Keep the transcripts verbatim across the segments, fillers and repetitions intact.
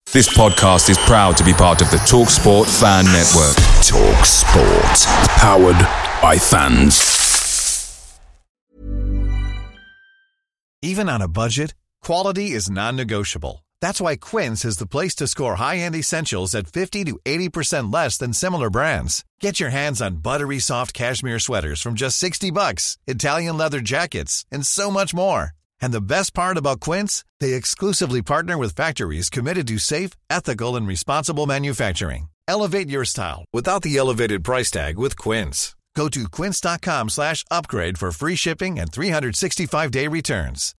This podcast is proud to be part of the TalkSport Fan Network. TalkSport. Powered by fans. Even on a budget, quality is non-negotiable. That's why Quince is the place to score high-end essentials at fifty to eighty percent less than similar brands. Get your hands on buttery soft cashmere sweaters from just sixty bucks, Italian leather jackets, and so much more. And the best part about Quince, they exclusively partner with factories committed to safe, ethical, and responsible manufacturing. Elevate your style without the elevated price tag with Quince. Go to quince.com slash upgrade for free shipping and three sixty-five day returns.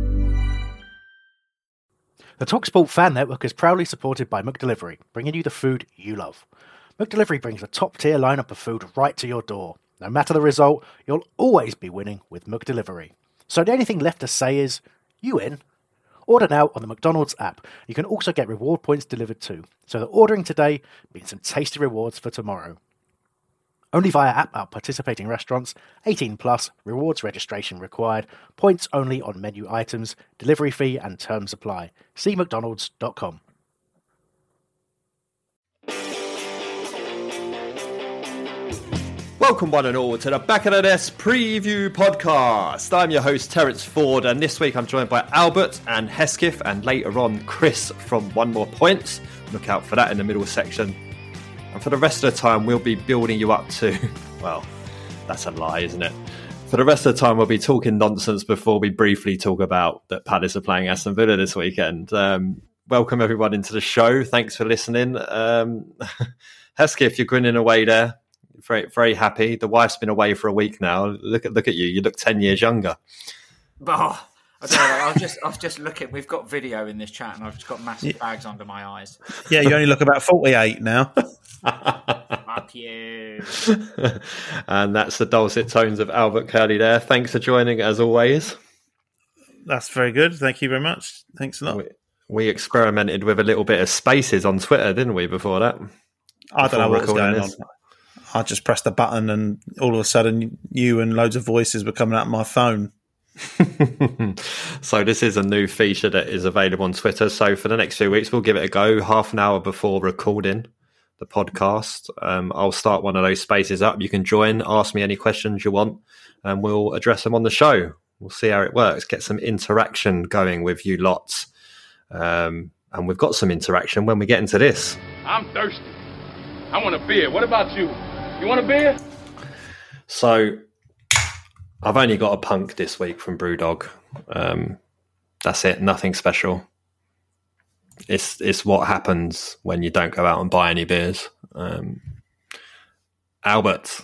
The TalkSport Fan Network is proudly supported by McDelivery, bringing you the food you love. McDelivery brings a top-tier lineup of food right to your door. No matter the result, you'll always be winning with McDelivery. So the only thing left to say is, you in? Order now on the McDonald's app. You can also get reward points delivered too. So that ordering today means some tasty rewards for tomorrow. Only via app at participating restaurants. eighteen plus, rewards registration required. Points only on menu items. Delivery fee and terms apply. See mcdonalds dot com. Welcome one and all to the Back of the Nest Preview Podcast. I'm your host Terence Ford, and this week I'm joined by Albert and Hesketh, and later on Chris from One More Points. Look out for that in the middle section. And for the rest of the time we'll be building you up to, well, that's a lie, isn't it? For the rest of the time we'll be talking nonsense before we briefly talk about that Palace are playing Aston Villa this weekend. Um, welcome everyone into the show. Thanks for listening. Um, Hesketh, you're grinning away there. Very, very happy. The wife's been away for a week now. Look at, look at you. You look ten years younger. Oh, I don't know. I was just, I was just looking. We've got video in this chat, and I've just got massive yeah. bags under my eyes. Yeah, you only look about forty-eight now. Fuck you. And that's the dulcet tones of Albert Curley there. Thanks for joining, as always. That's very good. Thank you very much. Thanks a lot. We, we experimented with a little bit of spaces on Twitter, didn't we? Before that, I don't know what was going this. on. I just pressed the button and all of a sudden you and loads of voices were coming out of my phone. So this is a new feature that is available on Twitter. So for the next few weeks, we'll give it a go. Half an hour before recording the podcast, um, I'll start one of those spaces up. You can join, ask me any questions you want, and we'll address them on the show. We'll see how it works. Get some interaction going with you lots. Um, and we've got some interaction when we get into this. I'm thirsty. I want a beer. What about you? You want a beer? So, I've only got a punk this week from Brewdog. Um, that's it. Nothing special. It's it's what happens when you don't go out and buy any beers. Um, Albert,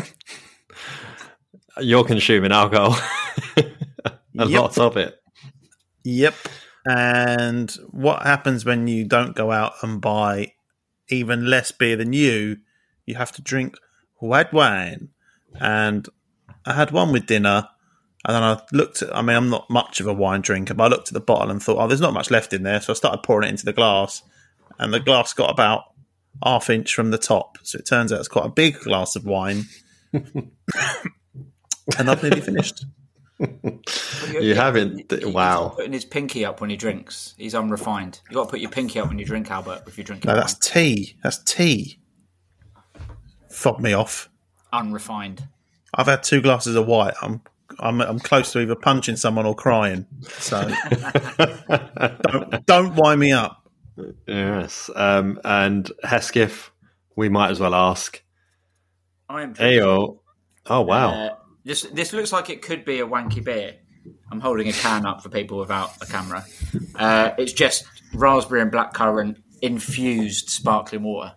you're consuming alcohol. a yep. lot of it. Yep. And what happens when you don't go out and buy even less beer than you? You have to drink white wine. And I had one with dinner, and then I looked at, I mean, I'm not much of a wine drinker, but I looked at the bottle and thought, oh, there's not much left in there. So I started pouring it into the glass, and the glass got about half inch from the top. So it turns out it's quite a big glass of wine. And I've nearly finished. You haven't? Wow. He's putting his pinky up when he drinks. He's unrefined. You've got to put your pinky up when you drink, Albert, if you're drinking No, wine. that's tea. That's tea. Fob me off. Unrefined. I've had two glasses of white. I'm I'm I'm close to either punching someone or crying. So don't don't wind me up. Yes. Um, and Hesketh, we might as well ask. I am. Ayo. Oh wow. Uh, this this looks like it could be a wanky beer. I'm holding a can up for people without a camera. Uh, it's just raspberry and blackcurrant infused sparkling water.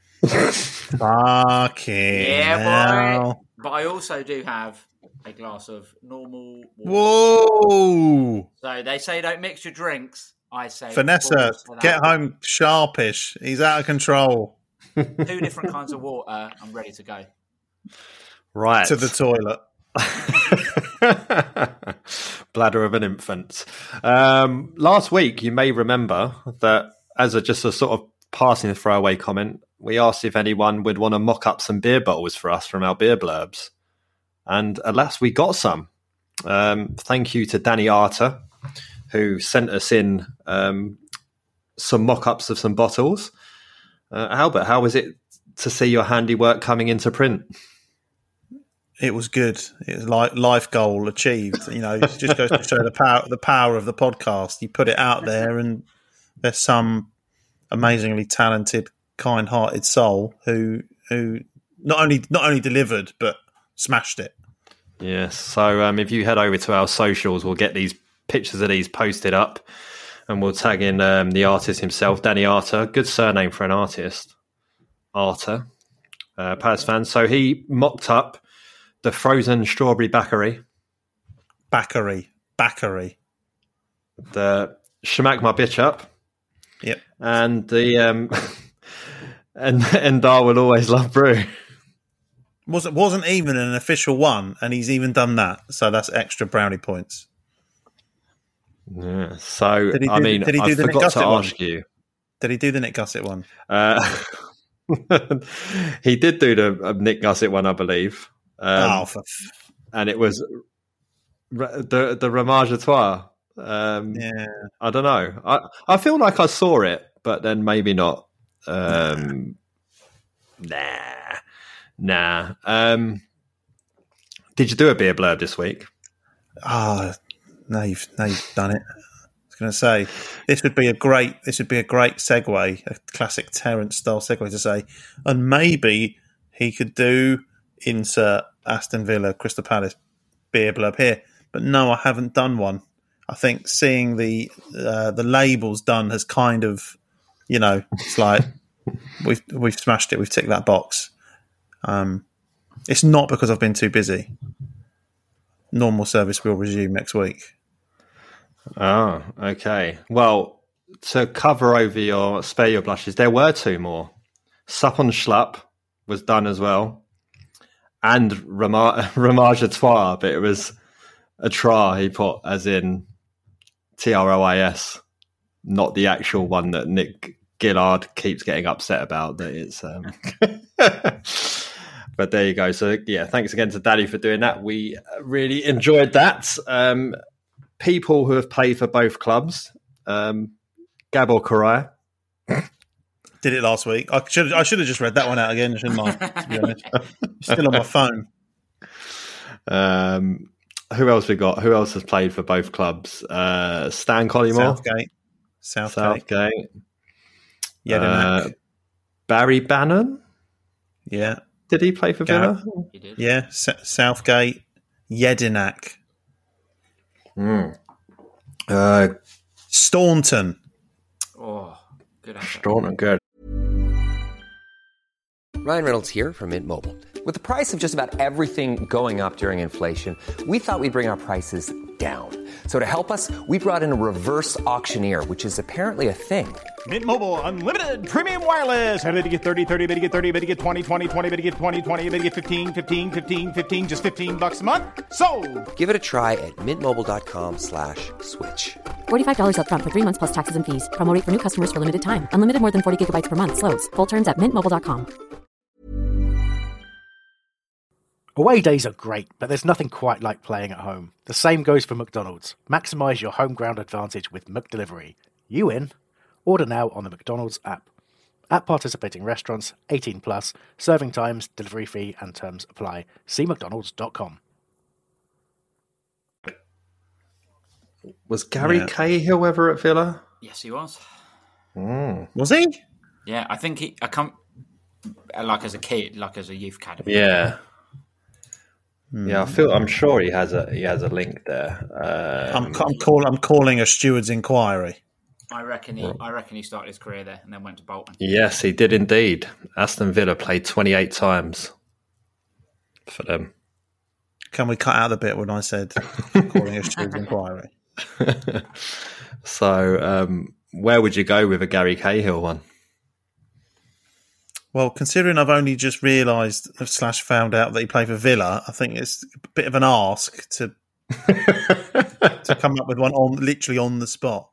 Fucking yeah, boy. boy. But I also do have a glass of normal water. Whoa! So they say don't mix your drinks. I say Vanessa, get home sharpish. He's out of control. Two different kinds of water. I'm ready to go. Right. To the toilet. Bladder of an infant. Um, last week, you may remember that as a just a sort of passing throwaway comment, we asked if anyone would want to mock up some beer bottles for us from our beer blurbs. And alas, we got some. Um, thank you to Danny Arter, who sent us in um, some mock-ups of some bottles. Uh, Albert, how was it to see your handiwork coming into print? It was good. It was like life goal achieved. You know, it just goes to show the power the power of the podcast. You put it out there, and there's some amazingly talented, kind-hearted soul who who not only not only delivered but smashed it. Yes. So um, if you head over to our socials, we'll get these pictures of these posted up, and we'll tag in um, the artist himself, Danny Arter. Good surname for an artist, Arter. Uh, Palace fan. So he mocked up the frozen strawberry Baccarie. Baccarie. Baccarie. The Shamak My Bitch Up. Yep. And the um, and and Dar Will Always Love Brew. Wasn't wasn't even an official one, and he's even done that. So that's extra brownie points. Yeah. So Did he do, I mean, did he do I the Nick forgot to Gusset ask one? you. Did he do the Nick Gusset one? Uh, he did do the uh, Nick Gusset one, I believe. Um, oh, for f- and it was the the Ramage à Trois. Um, yeah. I don't know. I I feel like I saw it, but then maybe not. Um, nah, nah. Um, did you do a beer blurb this week? Ah, oh, now you've now you've done it. I was going to say this would be a great this would be a great segue, a classic Terence style segue to say, and maybe he could do insert Aston Villa Crystal Palace beer blurb here. But no, I haven't done one. I think seeing the uh, the labels done has kind of, you know, it's like we've we've smashed it. We've ticked that box. Um, it's not because I've been too busy. Normal service will resume next week. Oh, okay. Well, to cover over your spare your blushes, there were two more. Sup on Schlup was done as well, and Ramage à Trois, but it was a tra he put as in T R O I S, not the actual one that Nick Gillard keeps getting upset about. That it's. Um... But there you go. So yeah, thanks again to Daddy for doing that. We really enjoyed that. Um, people who have played for both clubs, um, Gabor Kiraly did it last week. I should I should have just read that one out again, shouldn't I? To be honest, still on my phone. Um, who else we got? Who else has played for both clubs? Uh, Stan Collymore, Southgate, Southgate, Southgate. Jedinak. Uh, Barry Bannon. Yeah. Did he play for Villa? He did. Yeah, S- Southgate, Jedinak, Mm. Uh, Staunton. Oh, good answer. Staunton, good. Ryan Reynolds here from Mint Mobile. With the price of just about everything going up during inflation, we thought we'd bring our prices down. So to help us, we brought in a reverse auctioneer, which is apparently a thing. Mint Mobile Unlimited Premium Wireless. How to get thirty, thirty, how to get thirty, how to get twenty, twenty, twenty, how to get twenty, twenty, how to get fifteen, fifteen, fifteen, fifteen, just fifteen bucks a month? Sold! Give it a try at mintmobile.com slash switch. forty-five dollars up front for three months plus taxes and fees. Promo rate for new customers for limited time. Unlimited more than forty gigabytes per month. Slows full terms at mint mobile dot com. Away days are great, but there's nothing quite like playing at home. The same goes for McDonald's. Maximise your home ground advantage with McDelivery. You in? Order now on the McDonald's app. At participating restaurants, eighteen plus, serving times, delivery fee and terms apply. See mcdonalds dot com. Was Gary Yeah. Cahill ever at Villa? Yes, he was. Mm. Was he? Yeah, I think he. I come like as a kid, like as a youth academy. Yeah. Yeah, I feel. I'm sure he has a he has a link there. Um, I'm, I'm, call, I'm calling a steward's inquiry. I reckon he. I reckon he started his career there and then went to Bolton. yes, he did indeed. Aston Villa played twenty-eight times for them. Can we cut out the bit when I said calling a steward's inquiry? So, um, where would you go with a Gary Cahill one? Well, considering I've only just realised slash found out that he played for Villa, I think it's a bit of an ask to to come up with one on literally on the spot.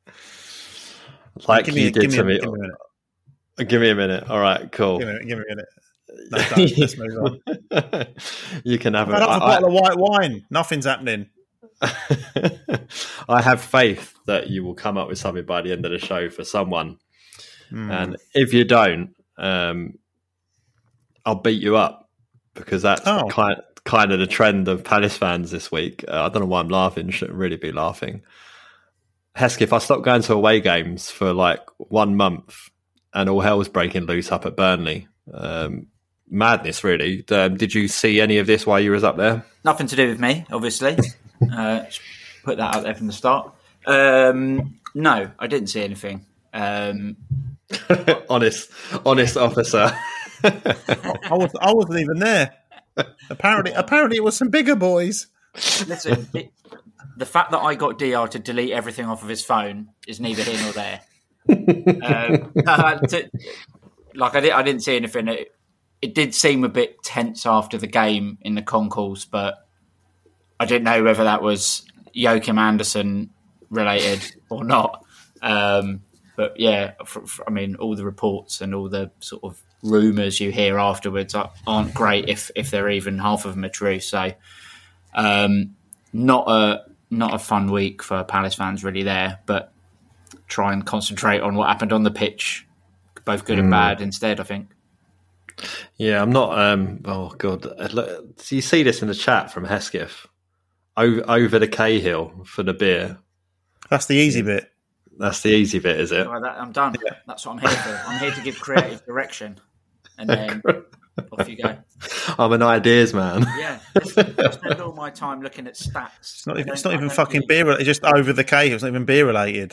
Like Give you me, did give me, to a, me. give me a minute. Give me a minute. All right, cool. Give me a minute. Give me a minute. No, don't. Let's move on. You can have I've had a, up a I- bottle of white wine. Nothing's happening. I have faith that you will come up with something by the end of the show for someone. Mm. And if you don't, um, I'll beat you up, because that's oh. kind, kind of the trend of Palace fans this week. Uh, I don't know why I'm laughing. Shouldn't really be laughing. Hesketh, I stopped going to away games for like one month and all hell was breaking loose up at Burnley. Um, madness, really. Um, did you see any of this while you was up there? Nothing to do with me, obviously. uh, put that out there from the start. Um, no, I didn't see anything. Um, honest, honest officer. I, was, I wasn't even there. Apparently, apparently, it was some bigger boys. Listen, it, the fact that I got D R to delete everything off of his phone is neither here nor there. um, to, like I, did, I didn't see anything. It, it did seem a bit tense after the game in the concourse, but I didn't know whether that was Joachim Andersen related or not. Um, but yeah, for, for, I mean, all the reports and all the sort of rumours you hear afterwards aren't great if if they're even half of them are true. So um, not a not a fun week for Palace fans really there, but try and concentrate on what happened on the pitch, both good mm. and bad instead, I think. Yeah, I'm not... Um, oh, God. Do you see this in the chat from Hesketh? Over, over the Cahill for the beer. That's the easy bit. That's the easy bit, is it? Well, that, I'm done. Yeah. That's what I'm here for. I'm here to give creative direction. And then off you go. I'm an ideas man. Yeah. I spend all my time looking at stats. It's not even, it's not even fucking beer related. It's just over the Cahill. It's not even beer related.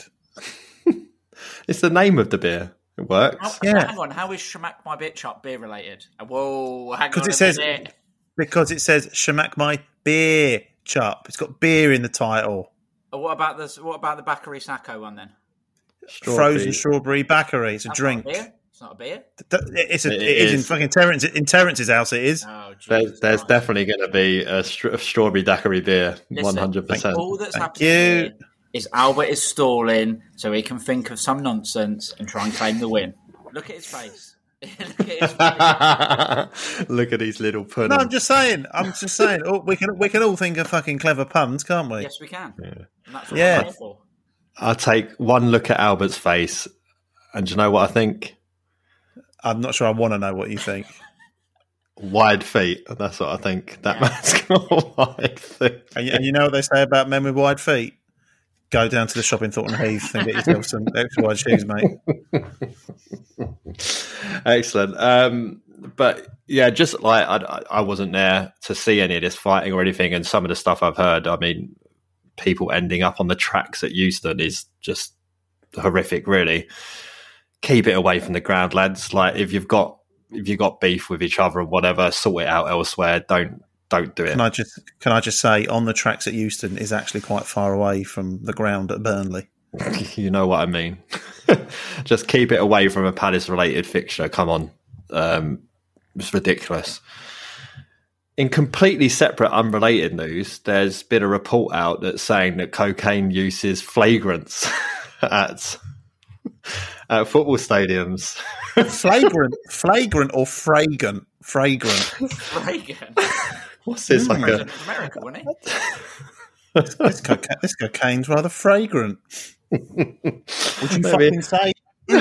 It's the name of the beer. It works. How, yeah. Hang on. How is Shamak My Bitch Up beer related? Whoa. Hang on. Because it says, because it says Shamak My Beer Chup. It's got beer in the title. Oh, what about this? What about the Bakary Sacco one then? Strawberry. Frozen strawberry Bakary. It's a That's drink. Not a beer? It's not a beer. It's a, it, it is. is in fucking Terence in Terence's house. It is. Oh, Jesus there's there's Christ. definitely going to be a, str- a strawberry daiquiri beer. One hundred percent. All that's Thank happening you. here is Albert is stalling so he can think of some nonsense and try and claim the win. Look at his face. Look at his face. Look at these little puddings. No, I'm just saying. I'm just saying. Oh, we can we can all think of fucking clever puns, can't we? Yes, we can. Yeah. And that's what Yeah. I'm here for. I'll take one look at Albert's face, and do you know what I think? I'm not sure I want to know what you think. Wide feet. That's what I think. That Yeah. man's got wide feet. And, you- and you know what they say about men with wide feet? Go down to the shop in Thornton Heath and get yourself some extra wide shoes, mate. Excellent. Um, but yeah, just like I, I wasn't there to see any of this fighting or anything, and some of the stuff I've heard, I mean, people ending up on the tracks at Euston is just horrific, really. Keep it away from the ground, lads. Like if you've got if you've got beef with each other or whatever, sort it out elsewhere. Don't don't do it. Can I just can I just say, on the tracks at Euston is actually quite far away from the ground at Burnley. You know what I mean. Just keep it away from a Palace-related fixture. Come on. Um, it's ridiculous. In completely separate, unrelated news, there's been a report out that's saying that cocaine use is flagrant at, at football stadiums. Flagrant, flagrant or fragrant? Fragrant. Fragrant. What's this? Like a, America, wasn't he? this, this, coca- this cocaine's rather fragrant. Would you Maybe. fucking say?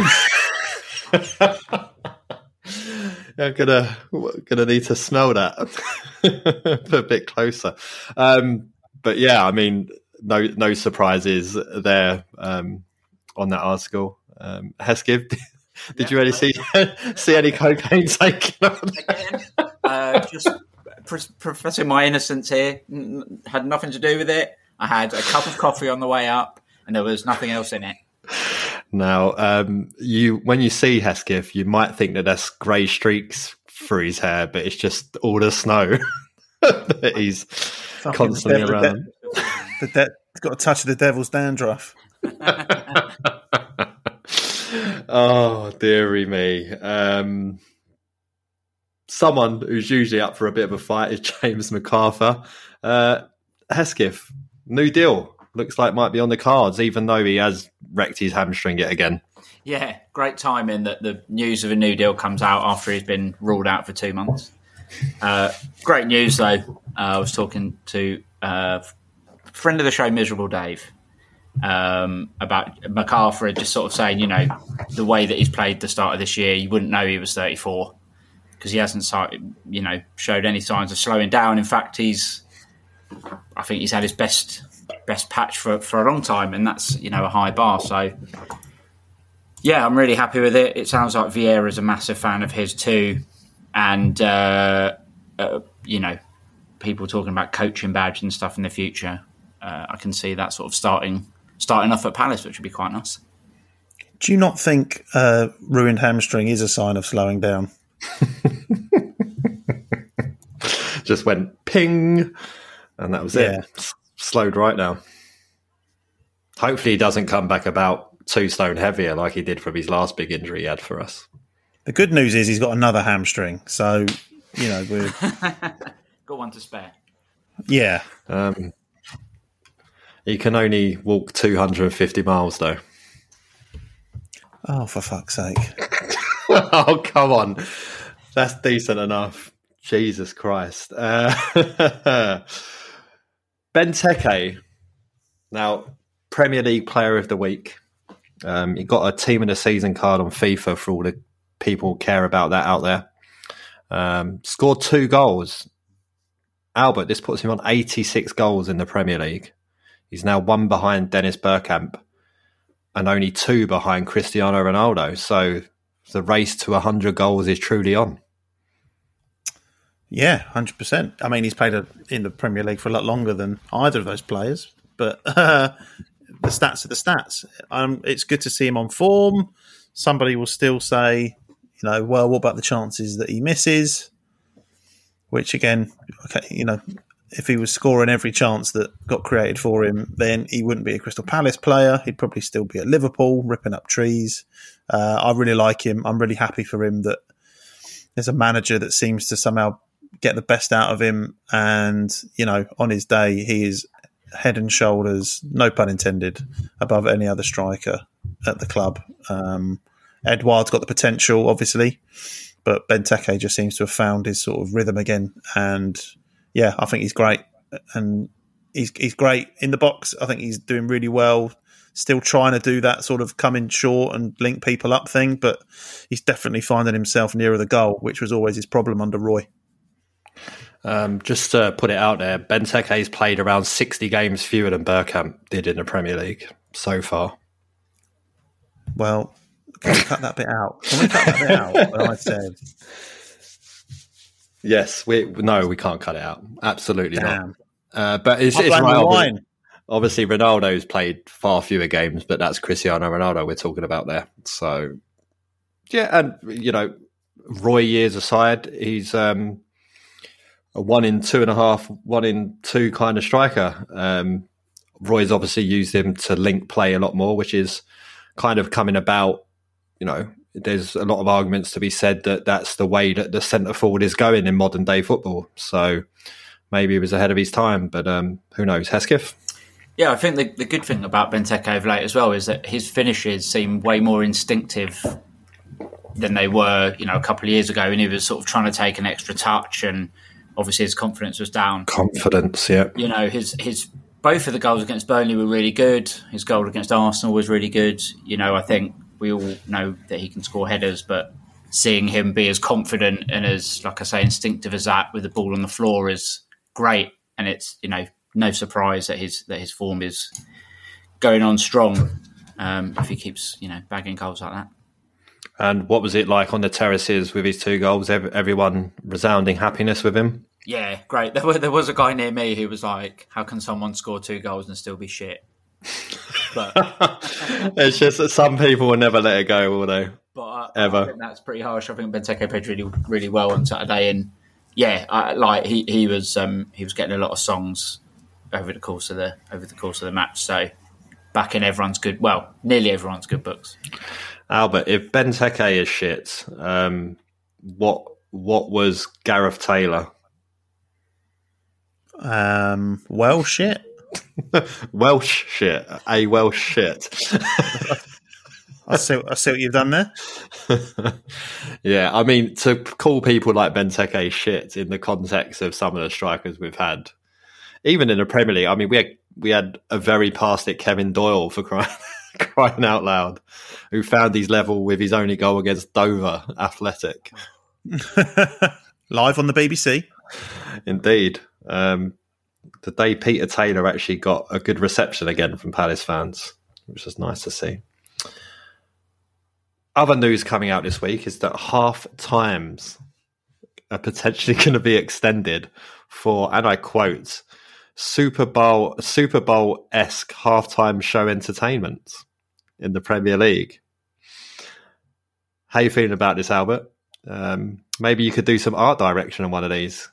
I'm gonna gonna need to smell that a bit closer. Um, but yeah, I mean, no no surprises there um, on that article. Um, Hesketh, did Yeah, you really see see any cocaine taken on? Again, uh, just pr- professing my innocence here. N- had nothing to do with it. I had a cup of coffee on the way up, and there was nothing else in it. Now, um, you when you see Hesketh, you might think that there's grey streaks through his hair, but it's just all the snow that he's Fucking constantly devil- around. The de- it's got a touch of the devil's dandruff. Oh, dearie me. Um, someone who's usually up for a bit of a fight is James MacArthur. Uh, Hesketh, new deal. Looks like might be on the cards, even though he has wrecked his hamstring yet again. Yeah, great timing that the news of a new deal comes out after he's been ruled out for two months. Uh, great news, though. Uh, I was talking to uh, friend of the show, Miserable Dave, um, about MacArthur just sort of saying, you know, the way that he's played the start of this year, you wouldn't know he was thirty-four because he hasn't, you know, showed any signs of slowing down. In fact, he's, I think he's had his best best patch for, for a long time, and that's, you know, a high bar. So, yeah, I'm really happy with it. It sounds like Vieira's a massive fan of his too, and uh, uh, you know, people talking about coaching badge and stuff in the future. Uh, I can see that sort of starting starting off at Palace, which would be quite nice. Do you not think uh, ruined hamstring is a sign of slowing down? Just went ping, and that was yeah. it. S- slowed right now. Hopefully he doesn't come back about two stone heavier like he did from his last big injury he had for us. The good news is he's got another hamstring, so, you know, we're... got one to spare. Yeah. Um, he can only walk two hundred fifty miles, though. Oh, for fuck's sake. Oh, come on. That's decent enough. Jesus Christ. Uh, Benteke. Now, Premier League Player of the Week. Um, he got a Team of the Season card on FIFA for all the people who care about that out there. Um, scored two goals. Albert, this puts him on eighty-six goals in the Premier League. He's now one behind Dennis Bergkamp and only two behind Cristiano Ronaldo. So the race to one hundred goals is truly on. Yeah, one hundred percent. I mean, he's played a, in the Premier League for a lot longer than either of those players, but uh, the stats are the stats. Um, it's good to see him on form. Somebody will still say, you know, well, what about the chances that he misses? Which, again, okay, you know, if he was scoring every chance that got created for him, then he wouldn't be a Crystal Palace player. He'd probably still be at Liverpool, ripping up trees. Uh, I really like him. I'm really happy for him that there's a manager that seems to somehow get the best out of him. And, you know, on his day, he is head and shoulders, no pun intended, above any other striker at the club. Um, Edouard's got the potential, obviously, but Benteke just seems to have found his sort of rhythm again. And, yeah, I think he's great. And he's he's great in the box. I think he's doing really well. Still trying to do that sort of come in short and link people up thing, but he's definitely finding himself nearer the goal, which was always his problem under Roy. Um, just to put it out there, Benteke's played around sixty games fewer than Bergkamp did in the Premier League so far. Well, can we cut that bit out? Can we cut that bit out? What I said. Yes, we no, we can't cut it out. Absolutely Damn. not. Uh, but it's, it's right. Obviously, obviously, Ronaldo's played far fewer games, but that's Cristiano Ronaldo we're talking about there. So, yeah, and you know, Roy years aside, he's um, a one in two and a half, one in two kind of striker. Um, Roy's obviously used him to link play a lot more, which is kind of coming about. You know, there's a lot of arguments to be said that that's the way that the centre forward is going in modern day football. So maybe he was ahead of his time, but um, who knows? Hesketh? Yeah, I think the, the good thing about Benteke of late as well is that his finishes seem way more instinctive than they were, you know, a couple of years ago when he was sort of trying to take an extra touch, and obviously his confidence was down. Confidence, yeah. You know, his his both of the goals against Burnley were really good. His goal against Arsenal was really good. You know, I think we all know that he can score headers, but seeing him be as confident and as, like I say, instinctive as that with the ball on the floor is great. And it's, you know, no surprise that his that his form is going on strong um, if he keeps, you know, bagging goals like that. And what was it like on the terraces with his two goals? Everyone resounding happiness with him? Yeah, great. There, were, there was a guy near me who was like, how can someone score two goals and still be shit? But it's just that some people will never let it go, will they? But uh, Ever. I think that's pretty harsh. I think Benteke played really, really well on Saturday, and yeah, I, like he, he was um, he was getting a lot of songs over the course of the over the course of the match. So back in everyone's good, well, nearly everyone's good books. Albert, if Benteke is shit, um, what what was Gareth Taylor? Um, well, shit. Welsh shit. A Welsh shit. I see, I see what you've done there. Yeah, I mean, to call people like Benteke shit in the context of some of the strikers we've had, even in the Premier League, I mean, we had we had a very past it Kevin Doyle for crying, crying out loud, who found his level with his only goal against Dover Athletic. Live on the B B C. Indeed. Um, the day Peter Taylor actually got a good reception again from Palace fans, which was nice to see. Other news coming out this week is that half times are potentially going to be extended for, and I quote, Super Bowl Super Bowl-esque halftime show entertainment in the Premier League. How are you feeling about this, Albert? Um, maybe you could do some art direction on one of these.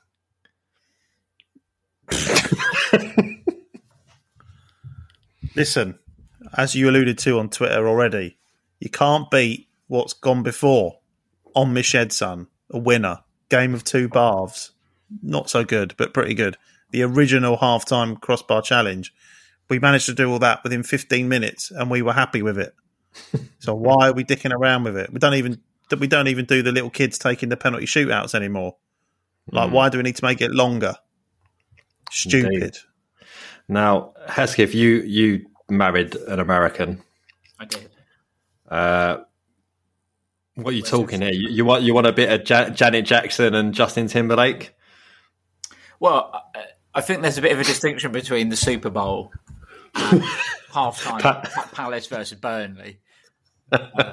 Listen, as you alluded to on Twitter already, you can't beat what's gone before. On Mished Son, a winner. Game of two baths. Not so good, but pretty good. The original halftime crossbar challenge. We managed to do all that within fifteen minutes, and we were happy with it. So why are we dicking around with it? We don't even we don't even do the little kids taking the penalty shootouts anymore. Like, mm. why do we need to make it longer? Stupid. Indeed. Now, Hesketh, you you married an American. I did. Uh, what are you Where's talking here? You, you want you want a bit of ja- Janet Jackson and Justin Timberlake? Well, I think there's a bit of a distinction between the Super Bowl and halftime pa- Palace versus Burnley. Uh,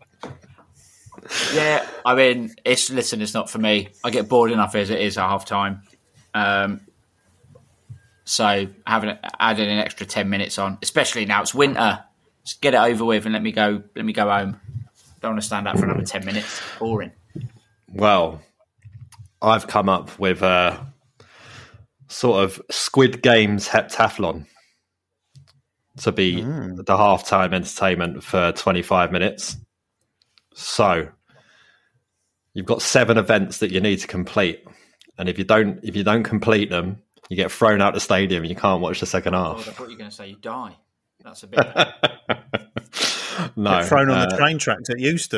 yeah, I mean, it's listen, it's not for me. I get bored enough as it is at halftime. Um, so having adding an extra ten minutes on, especially now it's winter, just get it over with and let me go. Let me go home. Don't want to stand up for another ten minutes. Boring. Well, I've come up with a sort of Squid Games heptathlon to be mm. the halftime entertainment for twenty-five minutes. So you've got seven events that you need to complete, and if you don't, if you don't complete them, you get thrown out the stadium and you can't watch the second half. Oh, I thought you were going to say you die. That's a bit. No, get thrown on uh, the train tracks at Euston.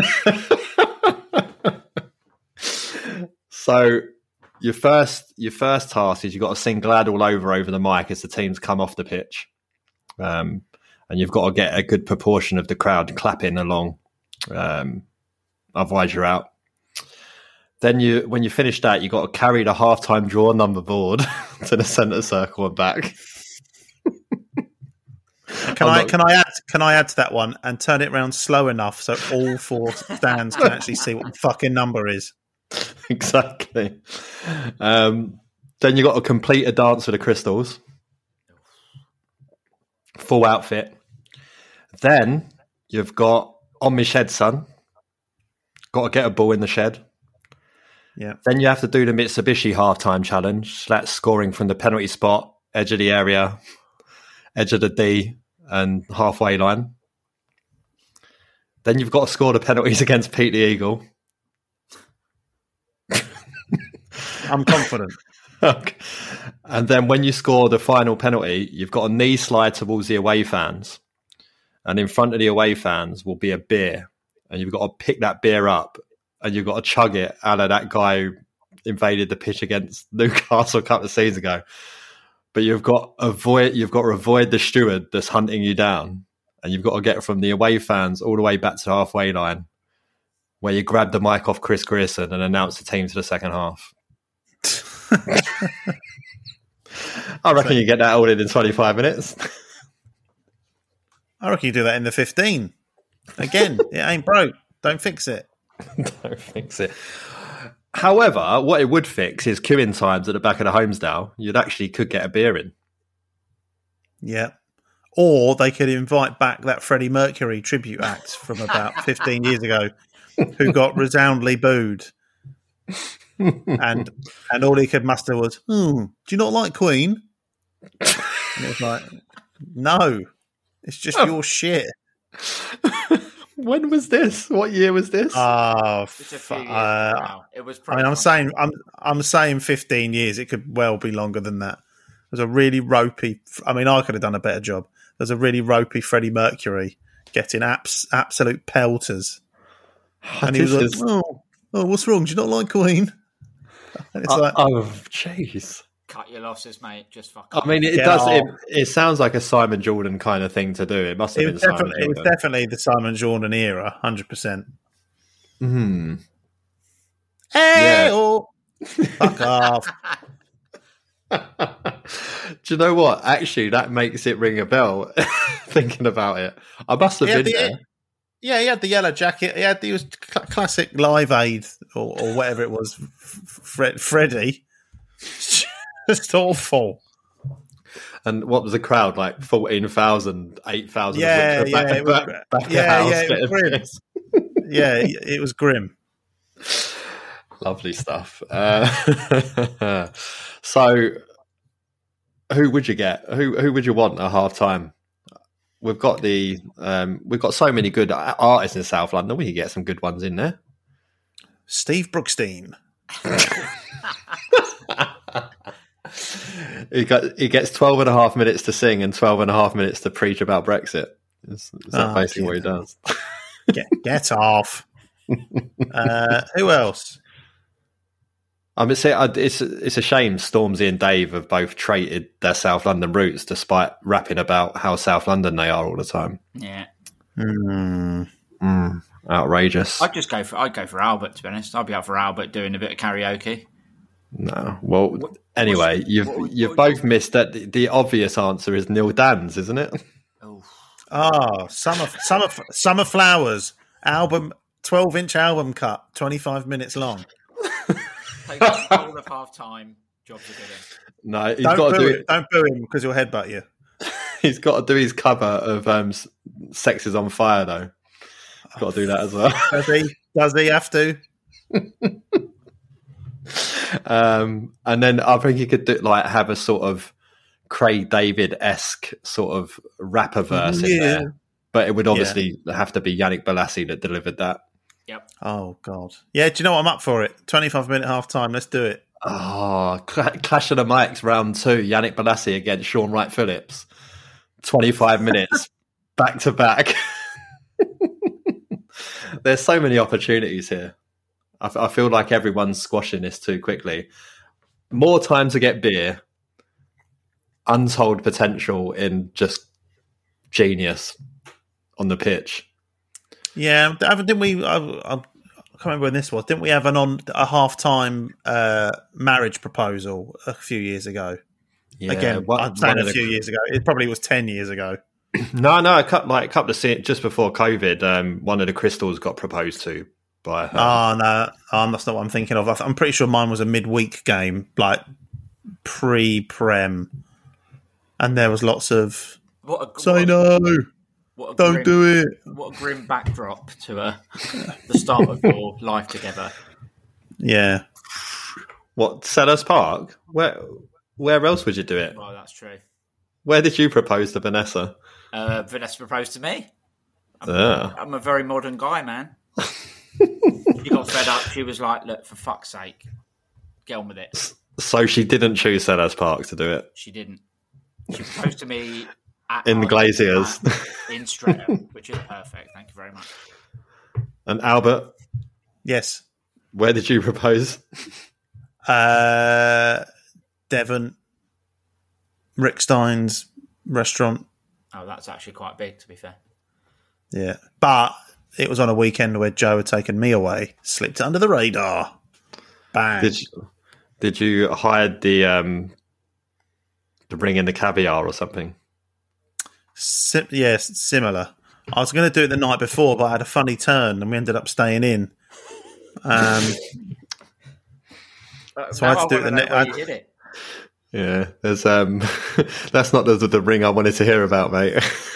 So your first your first task is you've got to sing "Glad All Over" over the mic as the teams come off the pitch, um, and you've got to get a good proportion of the crowd clapping along. Um, otherwise, you're out. Then you, when you finish that, you've got to carry the halftime draw number board to the centre circle and back. Can I'm I not... can I add can I add to that one and turn it around slow enough so all four stands can actually see what the fucking number is? Exactly. Um, then you got to complete a dance with the crystals, full outfit. Then you've got On My Shed Son. Got to get a ball in the shed. Yeah. Then you have to do the Mitsubishi halftime challenge. That's scoring from the penalty spot, edge of the area, edge of the D, and halfway line. Then you've got to score the penalties against Pete the Eagle. I'm confident. Okay. And then when you score the final penalty, you've got a knee slide towards the away fans. And in front of the away fans will be a beer. And you've got to pick that beer up and you've got to chug it out of that guy who invaded the pitch against Newcastle a couple of seasons ago. But you've got avoid you've got to avoid the steward that's hunting you down. And you've got to get from the away fans all the way back to the halfway line, where you grab the mic off Chris Grierson and announce the team to the second half. I reckon you get that all in in twenty-five minutes. I reckon you do that in the fifteen. Again, it ain't broke. Don't fix it. Don't fix it. However, what it would fix is queuing times at the back of the Homesdale. You'd actually could get a beer in. Yeah. Or they could invite back that Freddie Mercury tribute act from about fifteen years ago who got resoundingly booed. and and all he could muster was, hmm, do you not like Queen? And it was like, no, it's just oh. your shit. When was this? What year was this? Oh, fu- uh, it was. I mean, I'm saying, I'm, I'm saying fifteen years. It could well be longer than that. It was a really ropey. I mean, I could have done a better job. There's a really ropey Freddie Mercury getting abs, absolute pelters, and he was like, is... "Oh, oh, what's wrong? Do you not like Queen?" And it's uh, like, "Oh, jeez." Cut your losses, mate. Just fuck off. I mean, it Get does. It, off. it sounds like a Simon Jordan kind of thing to do. It must have It been was, Simon definitely, it was Jordan. definitely the Simon Jordan era, one hundred percent. Hmm. Hey, Yeah. oh, fuck off. Do you know what? Actually, that makes it ring a bell. Thinking about it, I must have He had been the- there. Yeah, he had the yellow jacket. He had he was cl- classic Live Aid or, or whatever it was. Fred, Freddie, just awful. And what was the crowd like? fourteen thousand, eight thousand. Yeah, back, yeah, it was, back, back yeah, of house yeah, it was getting grim. pissed. Yeah, it, it was grim. Lovely stuff. Uh, so, who would you get? Who who would you want at half time? We've got the um, we've got so many good artists in South London. We can get some good ones in there. Steve Brookstein. he got he gets twelve and a half minutes to sing and twelve and a half minutes to preach about Brexit. Is, is that Oh, basically what he dear. does? Get, get off. Uh, who else? I mean, see, I- it's it's a shame Stormzy and Dave have both traded their South London roots, despite rapping about how South London they are all the time. Yeah. Hmm. Mm, outrageous. I'd just go for I'd go for Albert, to be honest. I'd be up for Albert doing a bit of karaoke. No. Well, anyway, what's- you've what would- you've what would both missed that. The, the obvious answer is Neil Dan's, isn't it? Oh, Oh, summer, summer, summer flowers album, twelve-inch album cut, twenty-five minutes long. take the whole of half time. Jobs are good. No, he's Don't got to boo, do it. it. Don't boo him because he'll headbutt you. He's got to do his cover of um, S- "Sex Is on Fire," though. He's got to do that as well. Does he? Does he have to? Um, and then I think he could do, like have a sort of Craig David esque sort of rapper verse in Yeah. there, but it would obviously have to be Yannick Bolasie that delivered that. Yep. Oh God. Yeah. Do you know what? I'm up for it. twenty-five minute half time. Let's do it. Oh, Cl- Clash of the Mics round two. Yannick Bolasie against Sean Wright Phillips. twenty-five minutes back to back. There's so many opportunities here. I, f- I feel like everyone's squashing this too quickly. More time to get beer. Untold potential in just genius on the pitch. Yeah. haven't- Didn't we? I, I, I can't remember when this was. Didn't we have an on a half time uh, marriage proposal a few years ago? Yeah, Again, one- I'm saying one a of the- few years ago. It probably was ten years ago. No, no, a couple, like a couple of se- just before COVID, um, one of the crystals got proposed to by her. Oh no, oh, that's not what I'm thinking of. I th- I'm pretty sure mine was a midweek game, like pre-prem, and there was lots of What a, say what a- no, what a don't grim, do it. What a grim backdrop to uh, the start of your life together. Yeah, What, Sellers Park? Where where else would you do it? Well, that's true. Where did you propose to Vanessa? Uh, Vanessa proposed to me. I'm, Ah. I'm a very modern guy, man. She got fed up. She was like, look, for fuck's sake, get on with it. So she didn't choose Sellers Park to do it. She didn't. She proposed to me at In the our- Glaziers. at- in Streatham, which is perfect. Thank you very much. And Albert, yes. where did you propose? Uh, Devon, Rick Stein's restaurant. Oh, that's actually quite big, to be fair. Yeah, but it was on a weekend where Joe had taken me away, slipped under the radar. Bang. Did you, did you hide the um to bring in the caviar or something? Sim- yes, similar. I was going to do it the night before, but I had a funny turn, and we ended up staying in. Um, so I had to do it the ne- next. you did it. Yeah, there's um that's not the the ring I wanted to hear about, mate.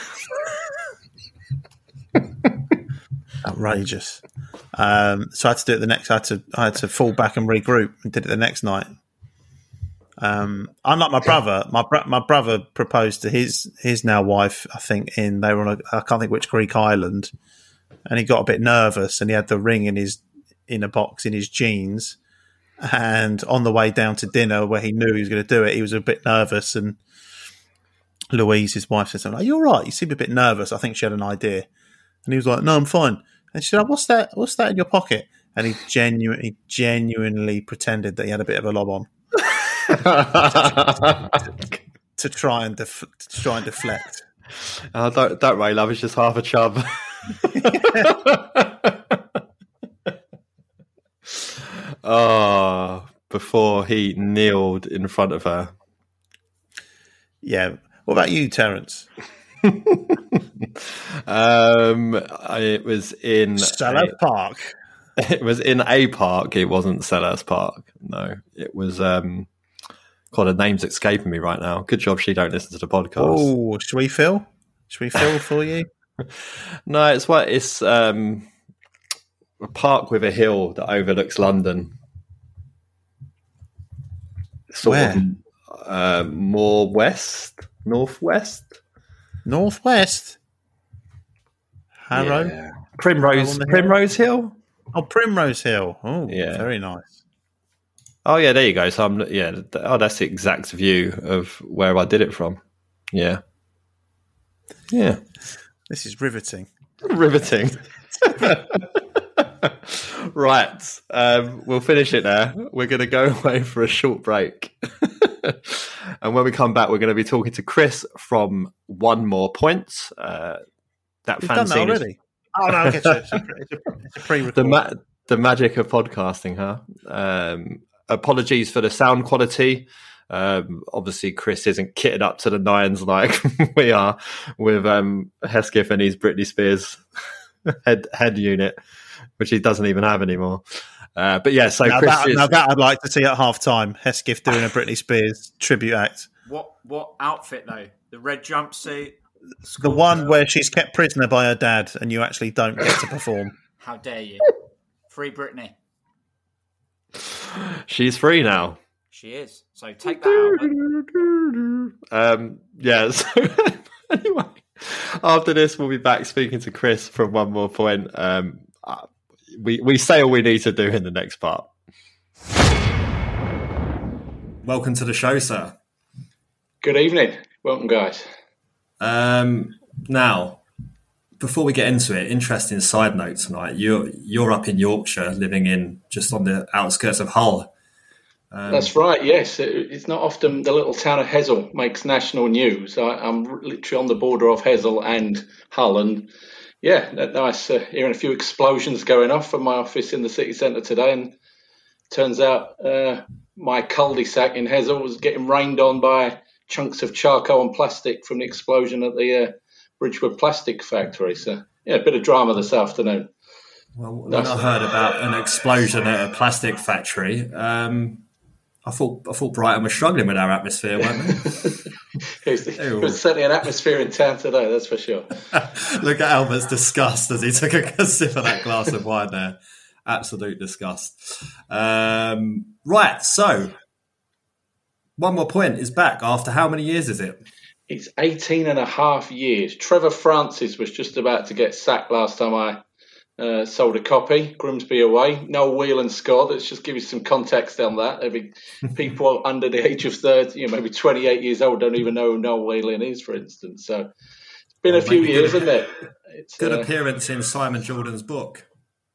Outrageous. Um, so I had to do it the next. I had to. I had to fall back and regroup, and did it the next night. Um, unlike my brother, my bro- my brother proposed to his his now wife. I think in they were on a I can't think which Greek island, and he got a bit nervous, and he had the ring in his in a box in his jeans. And on the way down to dinner, where he knew he was going to do it, he was a bit nervous. And Louise, his wife, said something like, "Are you all right? You seem a bit nervous." I think she had an idea, and he was like, "No, I'm fine." And she said, oh, "What's that? What's that in your pocket?" And he genuinely, genuinely pretended that he had a bit of a lob on. to, to try and def- to try and deflect. Oh, don't don't worry, love. It's just half a chub. Oh, before he kneeled in front of her. Yeah. What about you, Terence? um, it was in Selhurst a, Park. It was in a park. It wasn't Selhurst Park. No, it was. Um, God, the name's escaping me right now. Good job she don't listen to the podcast. Oh, should we fill? Should we fill for you? No, it's what it's um, a park with a hill that overlooks London. Sort Where? of uh, more west, northwest, northwest. Harrow, yeah. Primrose, Primrose Hill. Oh, Primrose Hill. Oh, yeah, very nice. Oh, yeah, there you go. So I'm, yeah, oh, that's the exact view of where I did it from. Yeah, yeah. This is riveting. Riveting. Right, um, we'll finish it there. We're going to go away for a short break. And when we come back, we're going to be talking to Chris from One More Points. Uh, that We've done that already. Is... Oh, no, okay, it's a, it's a, it's a pre-record. The, ma- the magic of podcasting, huh? Um, apologies for the sound quality. Um, obviously, Chris isn't kitted up to the nines like we are with um, Hesketh and his Britney Spears head head unit, which he doesn't even have anymore. Uh, but yeah, so now Chris that, is... now that I'd like to see at half time. Hesketh doing a Britney Spears tribute act. What what outfit though? The red jumpsuit. The one girl. Where she's kept prisoner by her dad, and you actually don't get to perform. How dare you? Free Britney. She's free now. She is. So take that out. Um, yeah. So anyway, after this, we'll be back speaking to Chris from One More Point. Um, uh, we we say all we need to do in the next part. Welcome to the show, sir. Good evening. Welcome, guys. Um, now, before we get into it, interesting side note tonight. You're you're up in Yorkshire, living in just on the outskirts of Hull. Um, That's right, yes. It's not often the little town of Hessle makes national news. I, I'm literally on the border of Hessle and Hull. And yeah, nice uh, hearing a few explosions going off from my office in the city centre today. And turns out uh, my cul-de-sac in Hessle was getting rained on by chunks of charcoal and plastic from the explosion at the uh, Bridgewood Plastic Factory. So yeah, a bit of drama this afternoon. Well, when I heard about an explosion at a plastic factory, um, I thought I thought Brighton was struggling with our atmosphere, weren't they? It was certainly an atmosphere in town today, that's for sure. Look at Albert's disgust as he took a sip of that glass of wine there. Absolute disgust. Um, right, so One More Point is back after how many years is it? It's eighteen and a half years. Trevor Francis was just about to get sacked last time I Uh, sold a copy, Grimsby away. Noel Whelan scored. Let's just give you some context on that. There'll be people under the age of thirty, you know, maybe twenty-eight years old, don't even know who Noel Whelan is, for instance. So it's been a few years, isn't it? It's, good uh, appearance in Simon Jordan's book.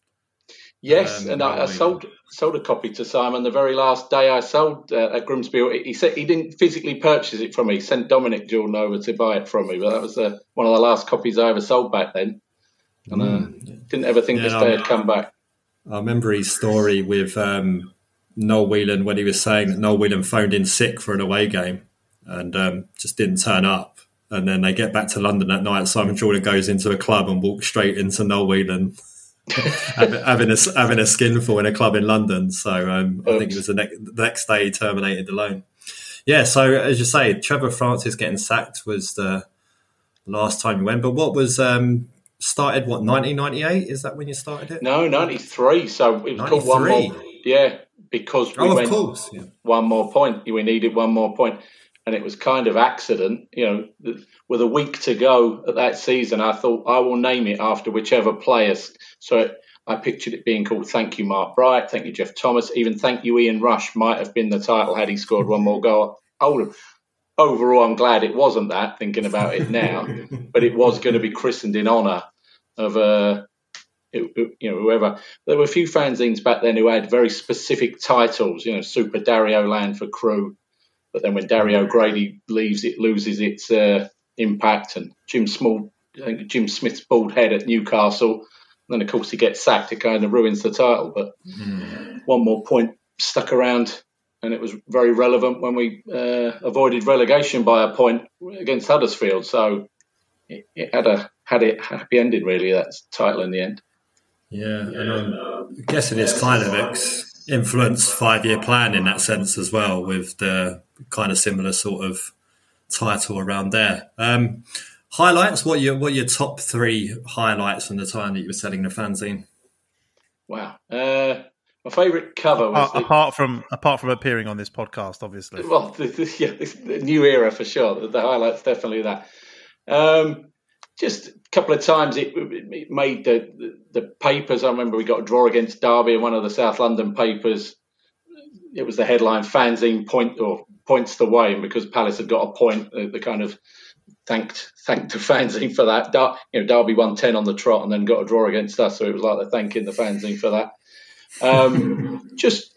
Yes, um, and I, I sold sold a copy to Simon the very last day I sold uh, at Grimsby. He said he didn't physically purchase it from me. He sent Dominic Jordan over to buy it from me, but that was uh, one of the last copies I ever sold back then. And uh, mm. didn't ever think yeah, this day had come back. I remember his story with um, Noel Whelan when he was saying that Noel Whelan phoned in sick for an away game and um, just didn't turn up. And then they get back to London that night. Simon Jordan goes into a club and walks straight into Noel Whelan having, a, having a skinful in a club in London. So um, I think it was the, ne- the next day he terminated the loan. Yeah, so as you say, Trevor Francis getting sacked was the last time you went. But what was... Um, Started what nineteen ninety-eight? Is that when you started it? No, ninety-three. So it was called One More. Yeah, because we oh, went of course. Yeah. One More Point. We needed one more point, and it was kind of accident. You know, with a week to go at that season, I thought I will name it after whichever players. So I pictured it being called "Thank You, Mark Bright." Thank you, Jeff Thomas. Even "Thank You, Ian Rush" might have been the title had he scored one more goal. Oh. Overall, I'm glad it wasn't that, thinking about it now, but it was going to be christened in honour of uh, it, you know whoever. There were a few fanzines back then who had very specific titles, you know, Super Dario Land for Crew, But then when Dario O'Grady leaves, it loses its uh, impact. And Jim Small, I think Jim Smith's bald head at Newcastle, and then of course he gets sacked. It kind of ruins the title. But mm. One More Point stuck around, and it was very relevant when we uh, avoided relegation by a point against Huddersfield. So it, it had a had it happy ending, really, that title in the end. Yeah, and I'm guessing it's kind of ex- influenced five-year plan in that sense as well, with the kind of similar sort of title around there. Um, highlights, what are your, what are your top three highlights from the time that you were selling the fanzine? Wow. Uh, my favourite cover was... Apart, the, apart, from, apart from appearing on this podcast, obviously. Well, the, the, yeah, the new era for sure. The, the highlight's definitely that. Um, just a couple of times it, it made the, the, the papers. I remember we got a draw against Derby in one of the South London papers. It was the headline, fanzine point or points the way. And because Palace had got a point, the, the kind of thanked thanked the fanzine for that. Dar, you know, Derby won ten on the trot and then got a draw against us. So it was like they're thanking the fanzine for that. Um, just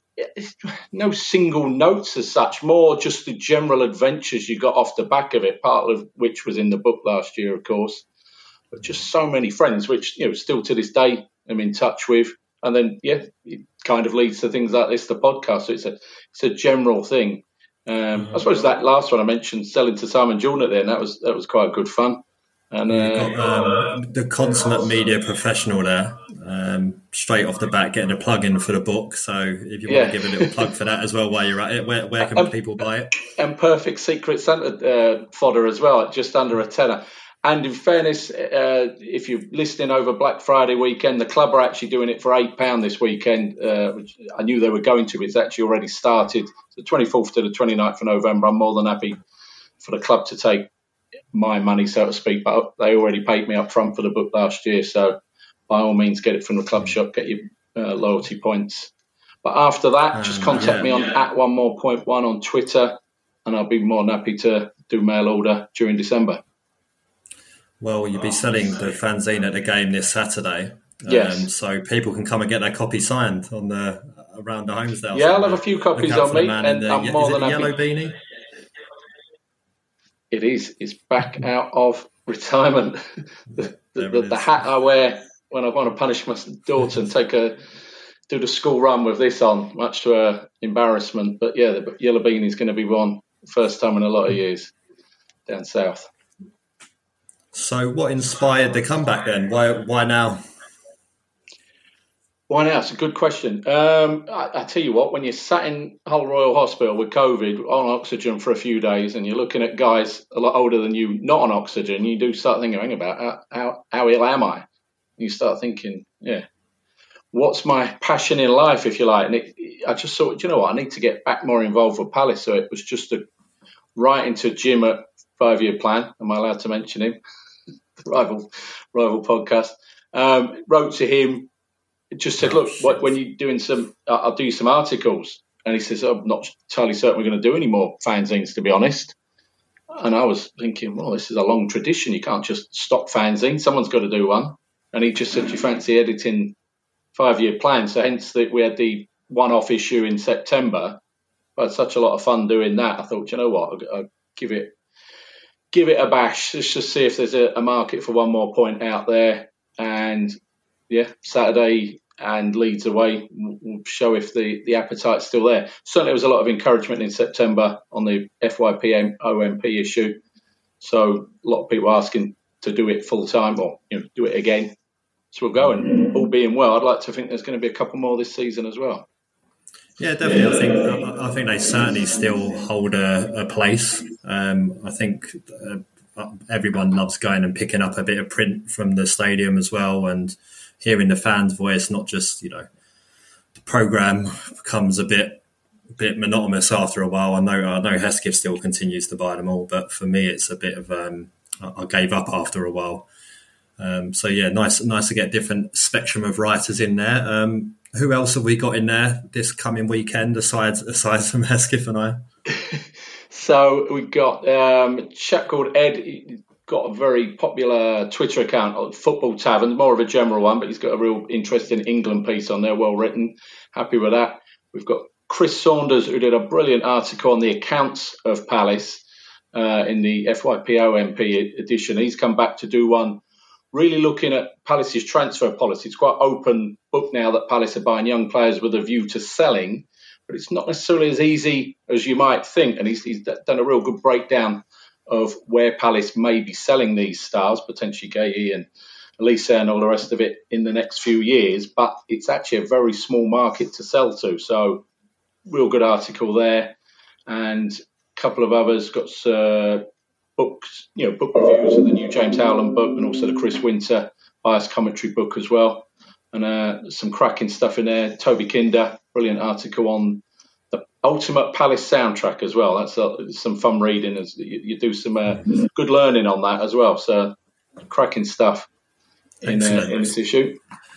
no single notes as such, more just the general adventures you got off the back of it, part of which was in the book last year, of course. But just so many friends, which, you know, still to this day I'm in touch with. And then, yeah, it kind of leads to things like this, the podcast. So it's a it's a general thing. Um, I suppose that last one I mentioned, selling to Simon Jordan at the end, that was that was quite good fun. And uh, You've got um, the consummate media professional there, um, straight off the bat, getting a plug in for the book. So if you want yeah. to give a little plug for that as well while you're at it, where, where can um, people buy it? And perfect Secret Santa uh, fodder as well, at just under a tenner. And in fairness, uh, if you're listening over Black Friday weekend, the club are actually doing it for eight pounds this weekend, uh, which I knew they were going to, but it's actually already started. The twenty-fourth to the twenty-ninth of November. I'm more than happy for the club to take my money, so to speak, but they already paid me up front for the book last year. So by all means, get it from the club shop, get your uh, loyalty points. But after that, um, just contact yeah, me on yeah. at one more point one on Twitter, and I'll be more than happy to do mail order during December. Well, you'll be selling the fanzine at the game this Saturday. Yes. Um, so people can come and get their copy signed on the around the Homesdale. Yeah, I'll have a few copies on me, and the, I'm more is than it happy. Yellow Beanie? It is. It's back out of retirement. the, the, the, the hat I wear when I want to punish my daughter and take a do the school run with this on, much to her embarrassment. But yeah, the Yellow Beanie is going to be one first time in a lot of years down south. So, what inspired the comeback then? Why? Why now? Why now? It's a good question. Um, I, I tell you what, when you're sat in Hull Royal Hospital with COVID on oxygen for a few days, and you're looking at guys a lot older than you not on oxygen, you do start thinking, hang about how, how how ill am I? You start thinking, yeah, what's my passion in life, if you like? And it, I just thought, do you know what? I need to get back more involved with Palace. So it was just a right into Jim at Five Year Plan. Am I allowed to mention him? rival rival podcast. Um, wrote to him, just said, look, what, when you're doing some, uh, I'll do some articles. And he says, I'm not entirely certain we're going to do any more fanzines, to be honest. And I was thinking, well, this is a long tradition. You can't just stop fanzine. Someone's got to do one. And he just said, do you fancy editing Five-Year Plan? So hence that we had the one-off issue in September. I had such a lot of fun doing that. I thought, you know what, I'll, I'll give it give it a bash. Let's just see if there's a, a market for One More Point out there. And yeah, Saturday and Leeds away will show if the, the appetite's still there. Certainly there was a lot of encouragement in September on the F Y P O M P issue. So a lot of people asking to do it full time or, you know, do it again. So we'll go, and all being well, I'd like to think there's going to be a couple more this season as well. Yeah, definitely. I think I think they certainly still hold a, a place. Um, I think uh, everyone loves going and picking up a bit of print from the stadium as well, and hearing the fans' voice. Not just, you know, the program becomes a bit a bit monotonous after a while. I know I know Hesketh still continues to buy them all, but for me, it's a bit of um, I gave up after a while. Um, so yeah, nice nice to get a different spectrum of writers in there. Um, Who else have we got in there this coming weekend, aside, aside from Hesketh and I? So we've got um, a chap called Ed. He's got a very popular Twitter account, Football Tavern, more of a general one, but he's got a real interesting England piece on there, well written. Happy with that. We've got Chris Saunders, who did a brilliant article on the accounts of Palace uh, in the F Y P O M P edition. He's come back to do one really looking at Palace's transfer policy. It's quite open book now that Palace are buying young players with a view to selling, but it's not necessarily as easy as you might think. And he's, he's done a real good breakdown of where Palace may be selling these stars, potentially Gueye and Lisa and all the rest of it in the next few years. But it's actually a very small market to sell to. So real good article there. And a couple of others got uh, books, you know, book reviews of the new James Howland book and also the Chris Winter bias commentary book as well. And uh, some cracking stuff in there. Toby Kinder, brilliant article on the Ultimate Palace soundtrack as well. That's uh, some fun reading. As you, you do some uh, good learning on that as well. So cracking stuff in, uh, in this issue.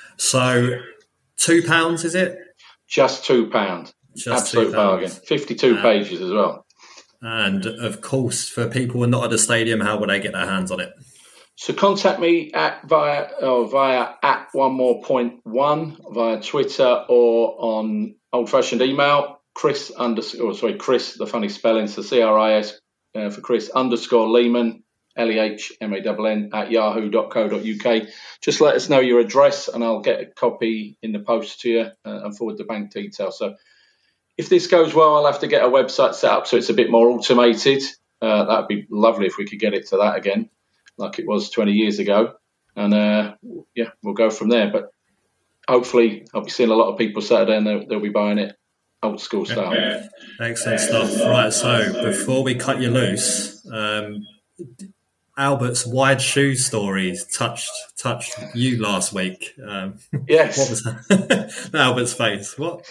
So two pounds, is it? Just two pounds. Just Absolute two bargain. Fifty-two uh, pages as well. And of course, for people who are not at the stadium, how would they get their hands on it? So contact me at via or via at one more point one via Twitter or on old-fashioned email. Chris underscore sorry Chris the funny spelling, so C R I S uh, for Chris underscore Lehman L E H M A N N at yahoo dot co dot uk. Just let us know your address and I'll get a copy in the post to you uh, and forward the bank details. So if this goes well, I'll have to get a website set up so it's a bit more automated. Uh, that would be lovely if we could get it to that again, like it was twenty years ago. And uh, yeah, we'll go from there. But hopefully I'll be seeing a lot of people Saturday and they'll, they'll be buying it old school style. Yeah. Excellent stuff. Right, so before we cut you loose, um, Albert's wide shoe stories touched touched you last week. Um, yes. What was that? Albert's face. What?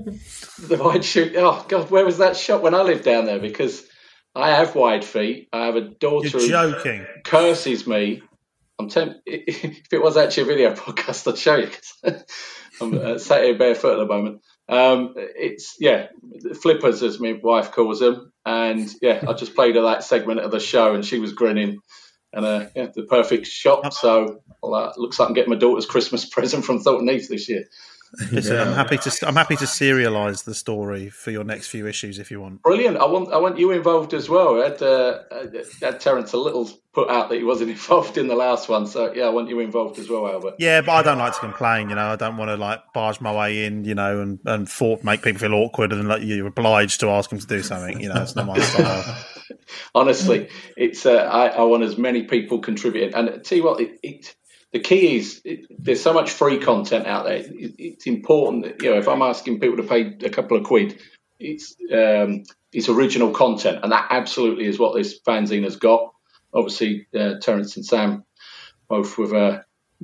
The wide shoe. Oh, God, where was that shot when I lived down there? Because I have wide feet. I have a daughter You're joking. who curses me. I'm tempted. If it was actually a video podcast, I'd show you. I'm uh, sat here barefoot at the moment. Um, it's, yeah, flippers, as my wife calls them. And, yeah, I just played her that segment of the show and she was grinning. And, uh, yeah, the perfect shot. So, well, uh, looks like I'm getting my daughter's Christmas present from Thornton Heath this year. Listen, yeah. I'm happy to I'm happy to serialise the story for your next few issues if you want. Brilliant! I want I want you involved as well. I had, uh, I had Terence a little put out that he wasn't involved in the last one, so yeah, I want you involved as well, Albert. Yeah, but I don't like to complain. You know, I don't want to like barge my way in. You know, and and for, make people feel awkward and like you're obliged to ask them to do something. You know, it's not my style. Honestly, it's uh, I, I want as many people contributing, and I tell you what, it. it The key is it, there's so much free content out there. It, it's important that, you know, if I'm asking people to pay a couple of quid, it's um, it's original content, and that absolutely is what this fanzine has got. Obviously, uh, Terence and Sam both with a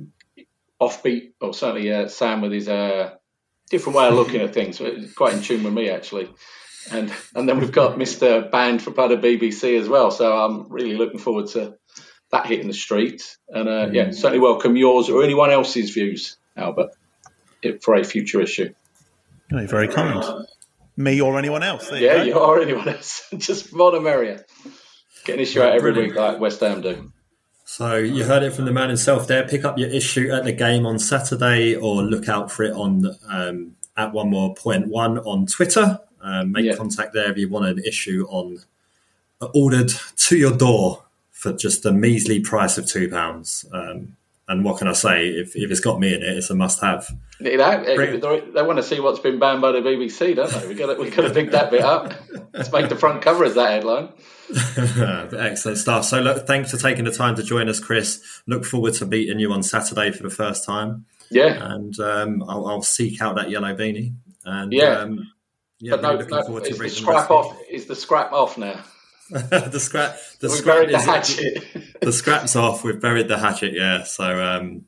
offbeat, or certainly uh, Sam with his uh, different way of looking at things. So it's quite in tune with me actually. And and then we've got Mister Band for Butter B B C as well. So I'm really looking forward to that hitting the street, and uh, yeah, certainly welcome yours or anyone else's views, Albert, for a future issue. Oh, you're very kind. Me or anyone else? There yeah, you, you are anyone else. Just more the merrier. Get an issue out every Brilliant. week like West Ham do. So you heard it from the man himself there. Pick up your issue at the game on Saturday, or look out for it on um, at one more point one on Twitter. Um, make yeah. contact there if you want an issue on uh, ordered to your door for just a measly price of two pounds. Um, and what can I say? If, if it's got me in it, it's a must-have. You know, they, they want to see what's been banned by the B B C, don't they? We've got to, we've got to dig that bit up. Let's make the front cover as that headline. Excellent stuff. So look, thanks for taking the time to join us, Chris. Look forward to meeting you on Saturday for the first time. Yeah. And um, I'll, I'll seek out that yellow beanie. And yeah. Um, yeah, but no, no is the scrap off? Is the scrap off now? the scrap, the we scrap buried the is, hatchet. The scrap's off. We've buried the hatchet. Yeah. So, um,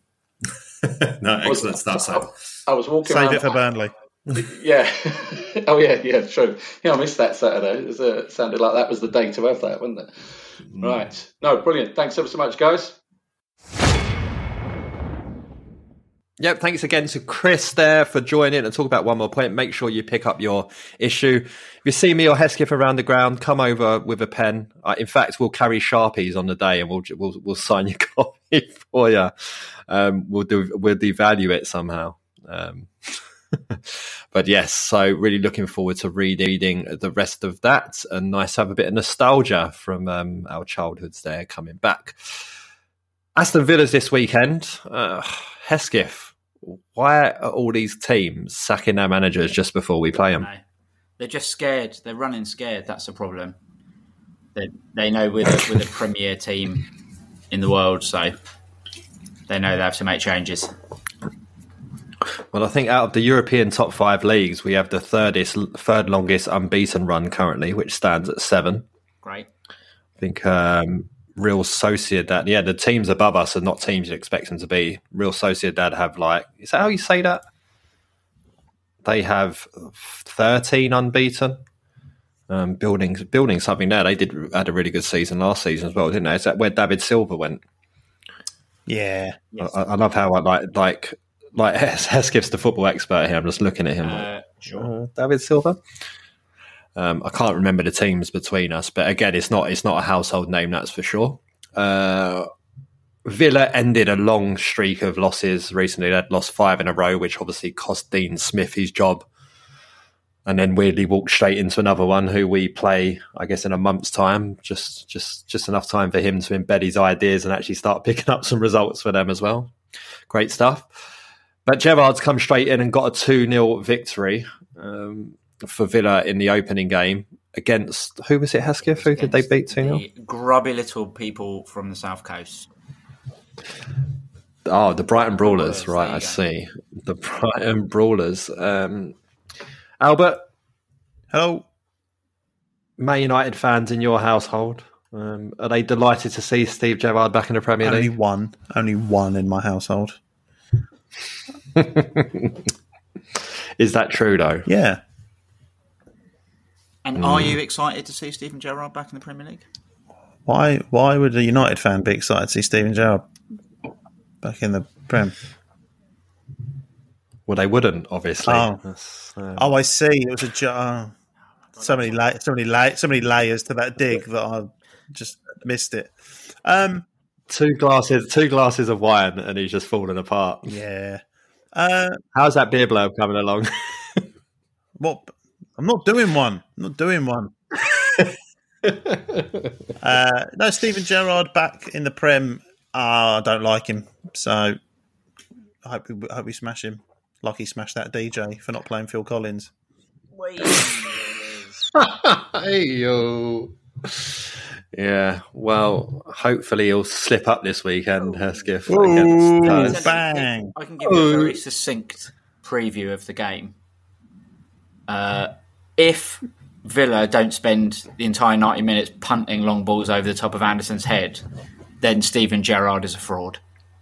no, excellent was, stuff. So, I was walking. Save around, it for Burnley. Yeah. Oh yeah, yeah, true. Yeah, I missed that Saturday. It, was, uh, it sounded like that was the day to have that, wasn't it? Mm. Right. No, brilliant. Thanks ever so much, guys. Yep, thanks again to Chris there for joining and talk about One More Point. Make sure you pick up your issue. If you see me or Hesketh around the ground, come over with a pen. Uh, in fact, we'll carry Sharpies on the day and we'll we'll, we'll sign your copy for you. Um, we'll do we'll devalue it somehow. Um, but yes, so really looking forward to reading the rest of that, and nice to have a bit of nostalgia from um, our childhoods there coming back. Aston Villa's this weekend. Uh, Hesketh, why are all these teams sacking their managers just before we play them? No. They're just scared. They're running scared. That's the problem. They, they know we're the, we're the premier team in the world, so they know they have to make changes. Well, I think out of the European top five leagues, we have the thirdest, third longest unbeaten run currently, which stands at seven. Great. I think um, Real Sociedad, yeah, the teams above us are not teams you'd expect them to be. Real Sociedad have like, is that how you say that? They have thirteen unbeaten. Um, building building something there. They did had a really good season last season as well, didn't they? Is that where David Silva went? Yeah, yes. I, I love how I like like like Hesketh's the football expert here. I'm just looking at him. Uh, sure, uh, David Silva. Um, I can't remember the teams between us, but again, it's not it's not a household name, that's for sure. Uh, Villa ended a long streak of losses recently. They'd lost five in a row, which obviously cost Dean Smith his job. And then weirdly walked straight into another one who we play, I guess, in a month's time. Just just, just enough time for him to embed his ideas and actually start picking up some results for them as well. Great stuff. But Gerrard's come straight in and got a two nil victory um, for Villa in the opening game against, who was it, Hesketh? Who did they beat two nil? The grubby little people from the South Coast. Oh, the Brighton Brawlers, Brawlers, right, I see. The Brighton Brawlers. Um, Albert. Hello. Man United fans in your household, um, are they delighted to see Steve Gerrard back in the Premier Only League? one. Only one in my household. Is that true, though? Yeah. And mm. are you excited to see Steven Gerrard back in the Premier League? Why Why would a United fan be excited to see Steven Gerrard back in the Prem? Well, they wouldn't, obviously. Oh, um... oh I see. It was a jo- oh, so many, la- so many, la- so many layers to that dig that I just missed it. Um, two glasses, two glasses of wine, and he's just falling apart. Yeah. Uh, How's that beer blurb coming along? What? I'm not doing one. I'm not doing one. uh, no, Steven Gerrard back in the Prem. Uh, I don't like him, so I hope we I hope we smash him. Like he smashed that D J for not playing Phil Collins. Hey yo. Yeah, well, hopefully he'll slip up this weekend, Hesketh. Ooh, against, uh, bang! I can give you a very succinct preview of the game. Uh, if Villa don't spend the entire ninety minutes punting long balls over the top of Anderson's head, then Steven Gerrard is a fraud.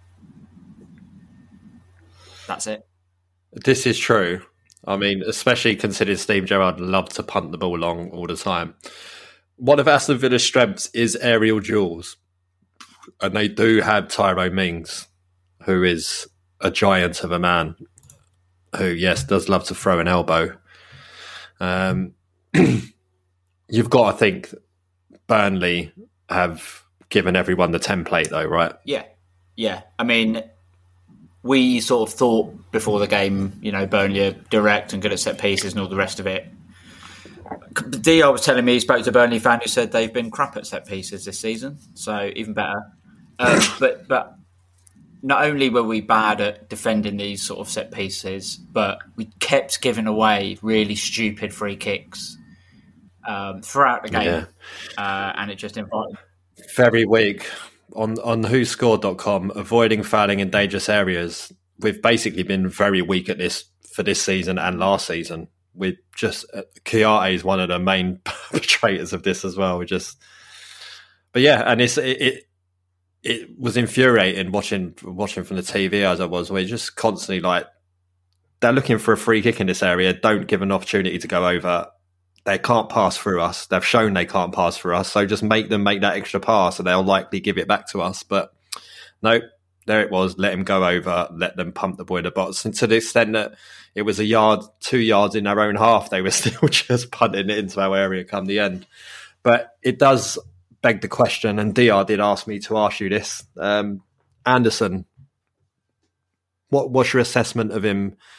That's it. This is true. I mean, especially considering Steve Gerrard loved to punt the ball long all the time. One of Aston Villa's strengths is aerial duels. And they do have Tyrone Mings, who is a giant of a man, who, yes, does love to throw an elbow. Um, you've got to think Burnley have given everyone the template, though, right? Yeah. Yeah. I mean, we sort of thought before the game, you know, Burnley are direct and good at set pieces and all the rest of it. D R was telling me he spoke to a Burnley fan who said they've been crap at set pieces this season, so even better. Um, but but not only were we bad at defending these sort of set pieces, but we kept giving away really stupid free kicks um, throughout the game, yeah. uh, and it just invited. Very weak. On on who scored dot com, avoiding fouling in dangerous areas, we've basically been very weak at this for this season and last season. We just uh, Kiarte is one of the main perpetrators of this as well. We just, but yeah, and it's it, it it was infuriating watching watching from the T V as I was. We're just constantly like, they're looking for a free kick in this area. Don't give an opportunity to go over. They can't pass through us. They've shown they can't pass through us. So just make them make that extra pass and they'll likely give it back to us. But no, there it was. Let him go over. Let them pump the ball in the box. And to the extent that it was a yard, two yards in their own half, they were still just punting it into our area come the end. But it does beg the question, and D R did ask me to ask you this. Um, Anderson, what, what's your assessment of him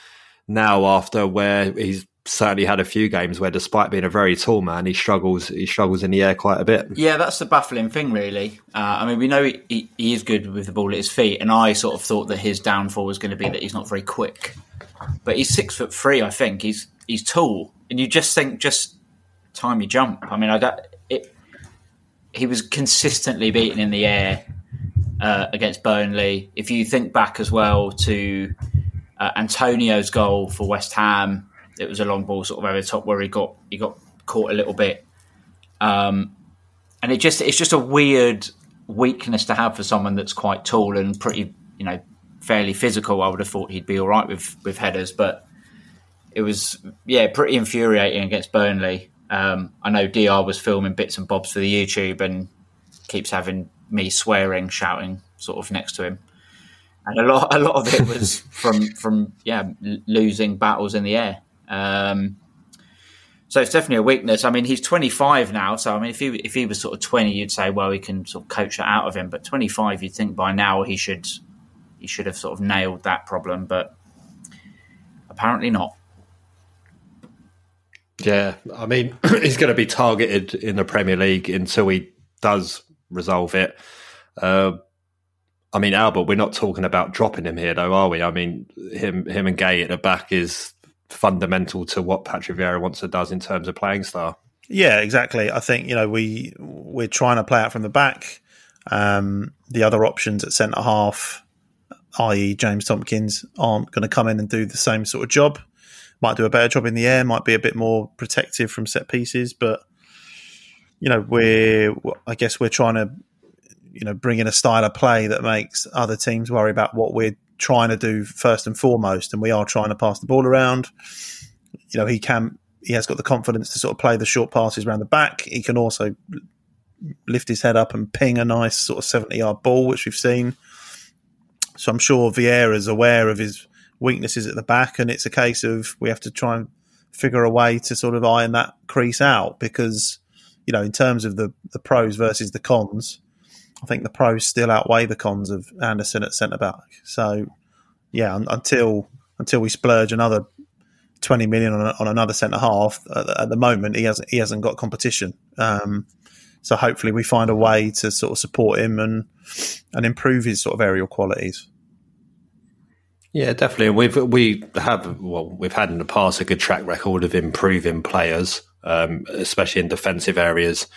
now after where he's certainly had a few games where, despite being a very tall man, he struggles. He struggles in the air quite a bit. Yeah, that's the baffling thing, really. Uh, I mean, we know he, he, he is good with the ball at his feet, and I sort of thought that his downfall was going to be that he's not very quick. But he's six foot three, I think. He's he's tall, and you just think just time you jump. I mean, I don't, it, he was consistently beaten in the air uh, against Burnley. If you think back as well to uh, Antonio's goal for West Ham. It was a long ball sort of over the top where he got he got caught a little bit. Um, and it just it's just a weird weakness to have for someone that's quite tall and pretty, you know, fairly physical. I would have thought he'd be all right with, with headers, but it was, yeah, pretty infuriating against Burnley. Um, I know D R was filming bits and bobs for the YouTube and keeps having me swearing, shouting sort of next to him. And a lot a lot of it was from, from yeah, losing battles in the air. Um, so it's definitely a weakness. I mean, he's twenty-five now, so I mean, if he if he was sort of twenty, you'd say, well, we can sort of coach that out of him. But twenty-five, you'd think by now he should he should have sort of nailed that problem, but apparently not. Yeah, I mean, he's going to be targeted in the Premier League until he does resolve it. Uh, I mean, Albert, we're not talking about dropping him here, though, are we? I mean, him him and Gay at the back is fundamental to what Patrick Vieira wants to does in terms of playing style. Yeah, exactly. I think, you know, we we're trying to play out from the back. Um, the other options at centre half, that is. James Tompkins, aren't going to come in and do the same sort of job. Might do a better job in the air, might be a bit more protective from set pieces, but you know, we're I guess we're trying to, you know, bring in a style of play that makes other teams worry about what we're trying to do first and foremost, and we are trying to pass the ball around. You know, he can he has got the confidence to sort of play the short passes around the back. He can also lift his head up and ping a nice sort of seventy yard ball, which we've seen. So I'm sure Vieira's aware of his weaknesses at the back, and it's a case of we have to try and figure a way to sort of iron that crease out, because, you know, in terms of the, the pros versus the cons, I think the pros still outweigh the cons of Anderson at centre back. So, yeah, until until we splurge another twenty million on, a, on another centre half, at the, at the moment he hasn't he hasn't got competition. Um, so hopefully we find a way to sort of support him and and improve his sort of aerial qualities. Yeah, definitely. We've we have well, we've had in the past a good track record of improving players, um, especially in defensive areas.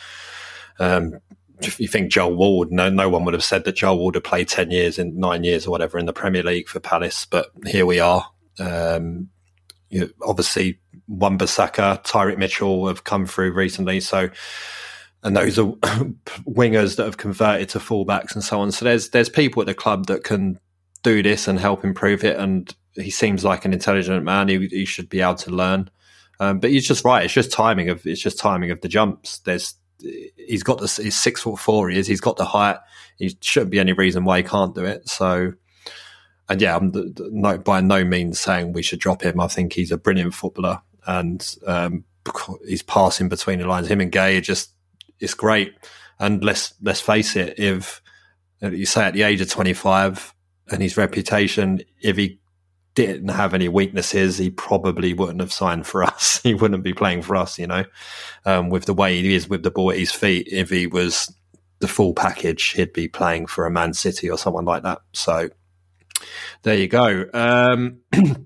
Um, If you think Joel Ward, no, no one would have said that Joel Ward had played ten years in nine years or whatever in the Premier League for Palace, but here we are. Um, you know, obviously, Wan-Bissaka, Tyrick Mitchell have come through recently, so and those are wingers that have converted to fullbacks and so on. So there's there's people at the club that can do this and help improve it, and he seems like an intelligent man. He, he should be able to learn, um, but he's just right. It's just timing of it's just timing of the jumps. There's He's got the he's six foot four. He is. He's got the height. He shouldn't be any reason why he can't do it. So, and yeah, I'm no, by no means saying we should drop him. I think he's a brilliant footballer, and um, he's passing between the lines. Him and Gay are just it's great. And let's let's face it, if you say at the age of twenty-five and his reputation, if he didn't have any weaknesses, he probably wouldn't have signed for us. He wouldn't be playing for us, you know, um, with the way he is with the ball at his feet. If he was the full package, he'd be playing for a Man City or someone like that. So there you go. Um,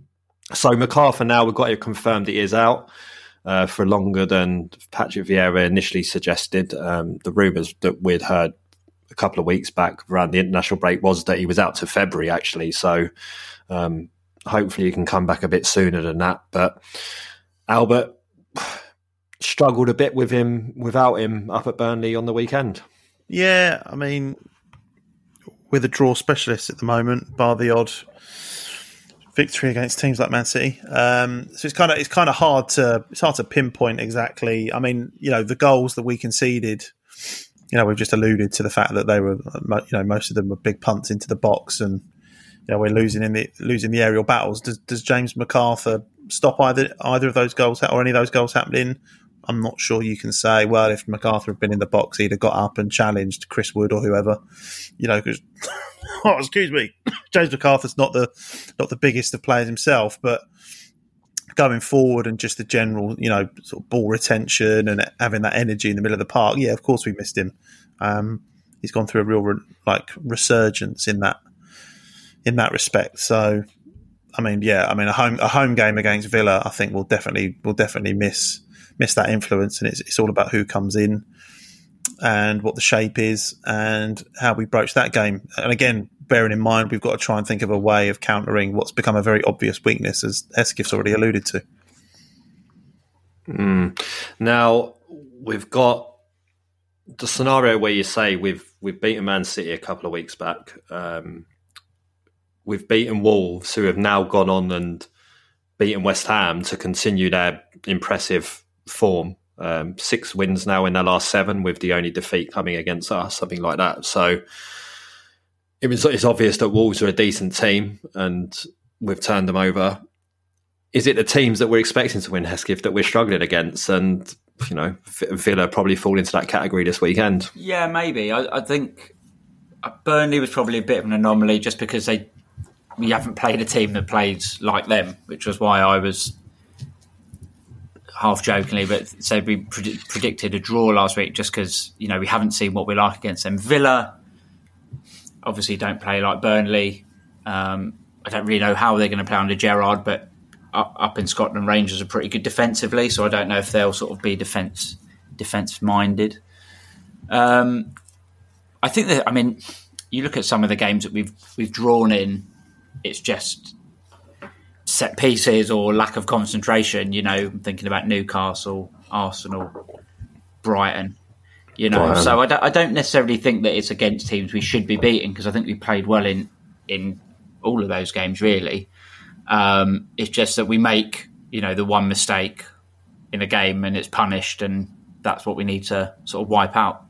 so MacArthur, now we've got it confirmed he is out uh, for longer than Patrick Vieira initially suggested. Um, the rumours that we'd heard a couple of weeks back around the international break was that he was out to February, actually. So um, hopefully he can come back a bit sooner than that. But Albert struggled a bit with him without him up at Burnley on the weekend. Yeah, I mean, we're the draw specialists at the moment, bar the odd victory against teams like Man City. Um, so it's kind of it's kind of hard to it's hard to pinpoint exactly. I mean, you know, the goals that we conceded, you know, we've just alluded to the fact that they were, you know, most of them were big punts into the box, and you know, we're losing in the losing the aerial battles. Does, does James MacArthur stop either either of those goals or any of those goals happening? I'm not sure you can say, well, if MacArthur had been in the box, he'd have got up and challenged Chris Wood or whoever. You know, because, oh, excuse me, James MacArthur's not the not the biggest of players himself, but going forward and just the general, you know, sort of ball retention and having that energy in the middle of the park. Yeah, of course we missed him. Um, he's gone through a real re- like resurgence in that in that respect. So, I mean, yeah, I mean a home a home game against Villa, I think will definitely will definitely miss miss that influence, and it's it's all about who comes in and what the shape is and how we broach that game. And again, bearing in mind, we've got to try and think of a way of countering what's become a very obvious weakness, as Hesketh's already alluded to. Mm. Now, we've got the scenario where you say we've we've beaten Man City a couple of weeks back. Um, we've beaten Wolves, who have now gone on and beaten West Ham to continue their impressive form. Um, six wins now in their last seven, with the only defeat coming against us, something like that. So it was, it's obvious that Wolves are a decent team and we've turned them over. Is it the teams that we're expecting to win, Hesketh, that we're struggling against? And, you know, Villa probably fall into that category this weekend. Yeah, maybe. I, I think Burnley was probably a bit of an anomaly just because they we haven't played a team that played like them, which was why I was half jokingly, but say we pred- predicted a draw last week just because, you know, we haven't seen what we like against them. Villa obviously don't play like Burnley. Um, I don't really know how they're going to play under Gerrard, but up, up in Scotland, Rangers are pretty good defensively, so I don't know if they'll sort of be defence defence minded. Um, I think that, I mean, you look at some of the games that we've we've drawn in, it's just set pieces or lack of concentration. You know, I'm thinking about Newcastle, Arsenal, Brighton. You know, Brighton. so I don't, I don't necessarily think that it's against teams we should be beating, because I think we played well in in all of those games. Really, um, it's just that we make, you know, the one mistake in a game and it's punished, and that's what we need to sort of wipe out.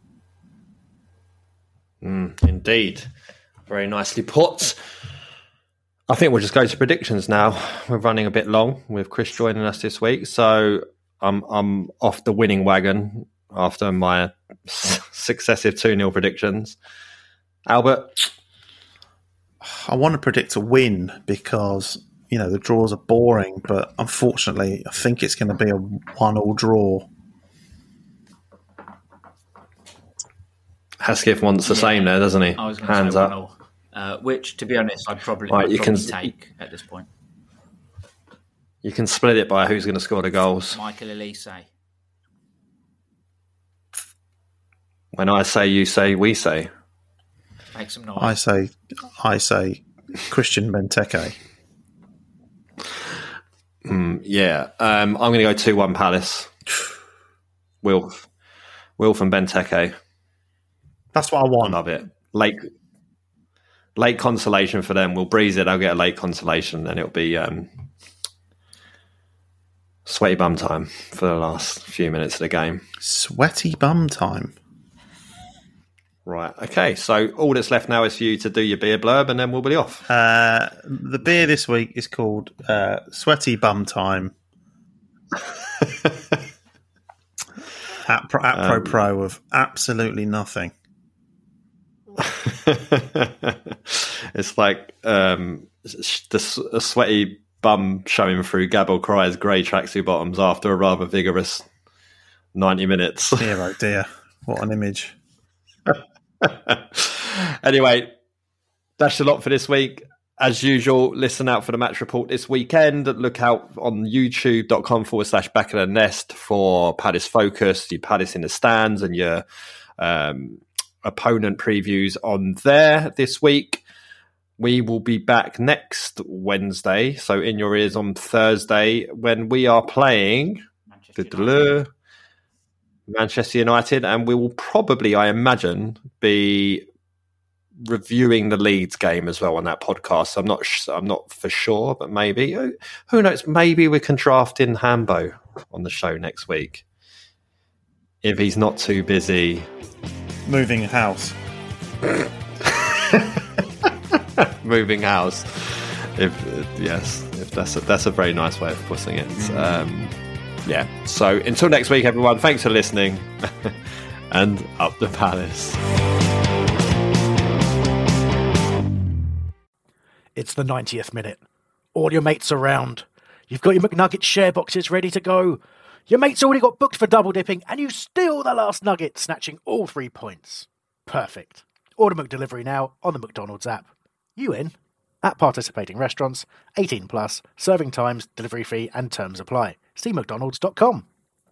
Mm, indeed, very nicely put. I think we'll just go to predictions now. We're running a bit long with Chris joining us this week, so I'm I'm off the winning wagon after my successive two nil predictions. Albert? I want to predict a win because, you know, the draws are boring, but unfortunately I think it's going to be a one-all draw. Hesketh wants the yeah. same there, doesn't he? I was Hands say up. one-all. Uh, which, to be honest, I'd probably, right, I'd you probably can, take at this point. You can split it by who's going to score the goals. Michael Elise. When I say, you say, we say. Make some noise. I say, I say, Christian Benteke. Mm, yeah, um, I'm going to go two one Palace. Wilf, Wilf and Benteke. That's what I want. I love it. Late, late consolation for them. We'll breeze it. I'll get a late consolation, and it'll be um, sweaty bum time for the last few minutes of the game. Sweaty bum time. Right. Okay. So all that's left now is for you to do your beer blurb, and then we'll be off. Uh, the beer this week is called uh, Sweaty Bum Time. at pro, at pro um, pro of absolutely nothing. It's like um, the a sweaty bum showing through Gabble Cry's grey tracksuit bottoms after a rather vigorous ninety minutes. Dear, oh dear. What an image. Anyway, that's a lot for this week. As usual, listen out for the match report this weekend. Look out on youtube.com forward slash back of the nest for Palace Focus, your Palace in the stands, and your um, opponent previews on there this week. We will be back next Wednesday, so in your ears on Thursday, when we are playing Manchester United. Manchester United, and we will probably, I imagine, be reviewing the Leeds game as well on that podcast. I'm not, sh- I'm not for sure, but maybe. Who, who knows? Maybe we can draft in Hambo on the show next week if he's not too busy moving house. moving house. If yes, if that's a, that's a very nice way of putting it. Um, Yeah, so until next week, everyone, thanks for listening, and up the Palace. It's the ninetieth minute. All your mates around. You've got your McNugget share boxes ready to go. Your mate's already got booked for double dipping, and you steal the last nugget, snatching all three points. Perfect. Order McDelivery now on the McDonald's app. You in? At participating restaurants, eighteen plus, serving times, delivery fee and terms apply. See mcdonalds dot com.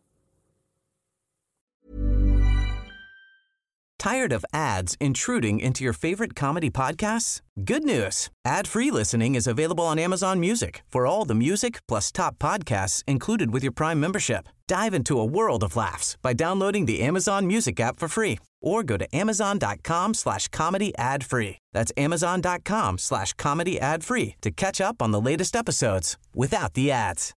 Tired of ads intruding into your favorite comedy podcasts? Good news. Ad-free listening is available on Amazon Music for all the music plus top podcasts included with your Prime membership. Dive into a world of laughs by downloading the Amazon Music app for free or go to amazon.com slash comedy ad free. That's amazon.com slash comedy ad free to catch up on the latest episodes without the ads.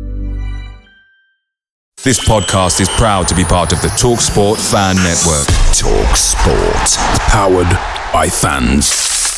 This podcast is proud to be part of the TalkSport Fan Network. TalkSport. Powered by fans.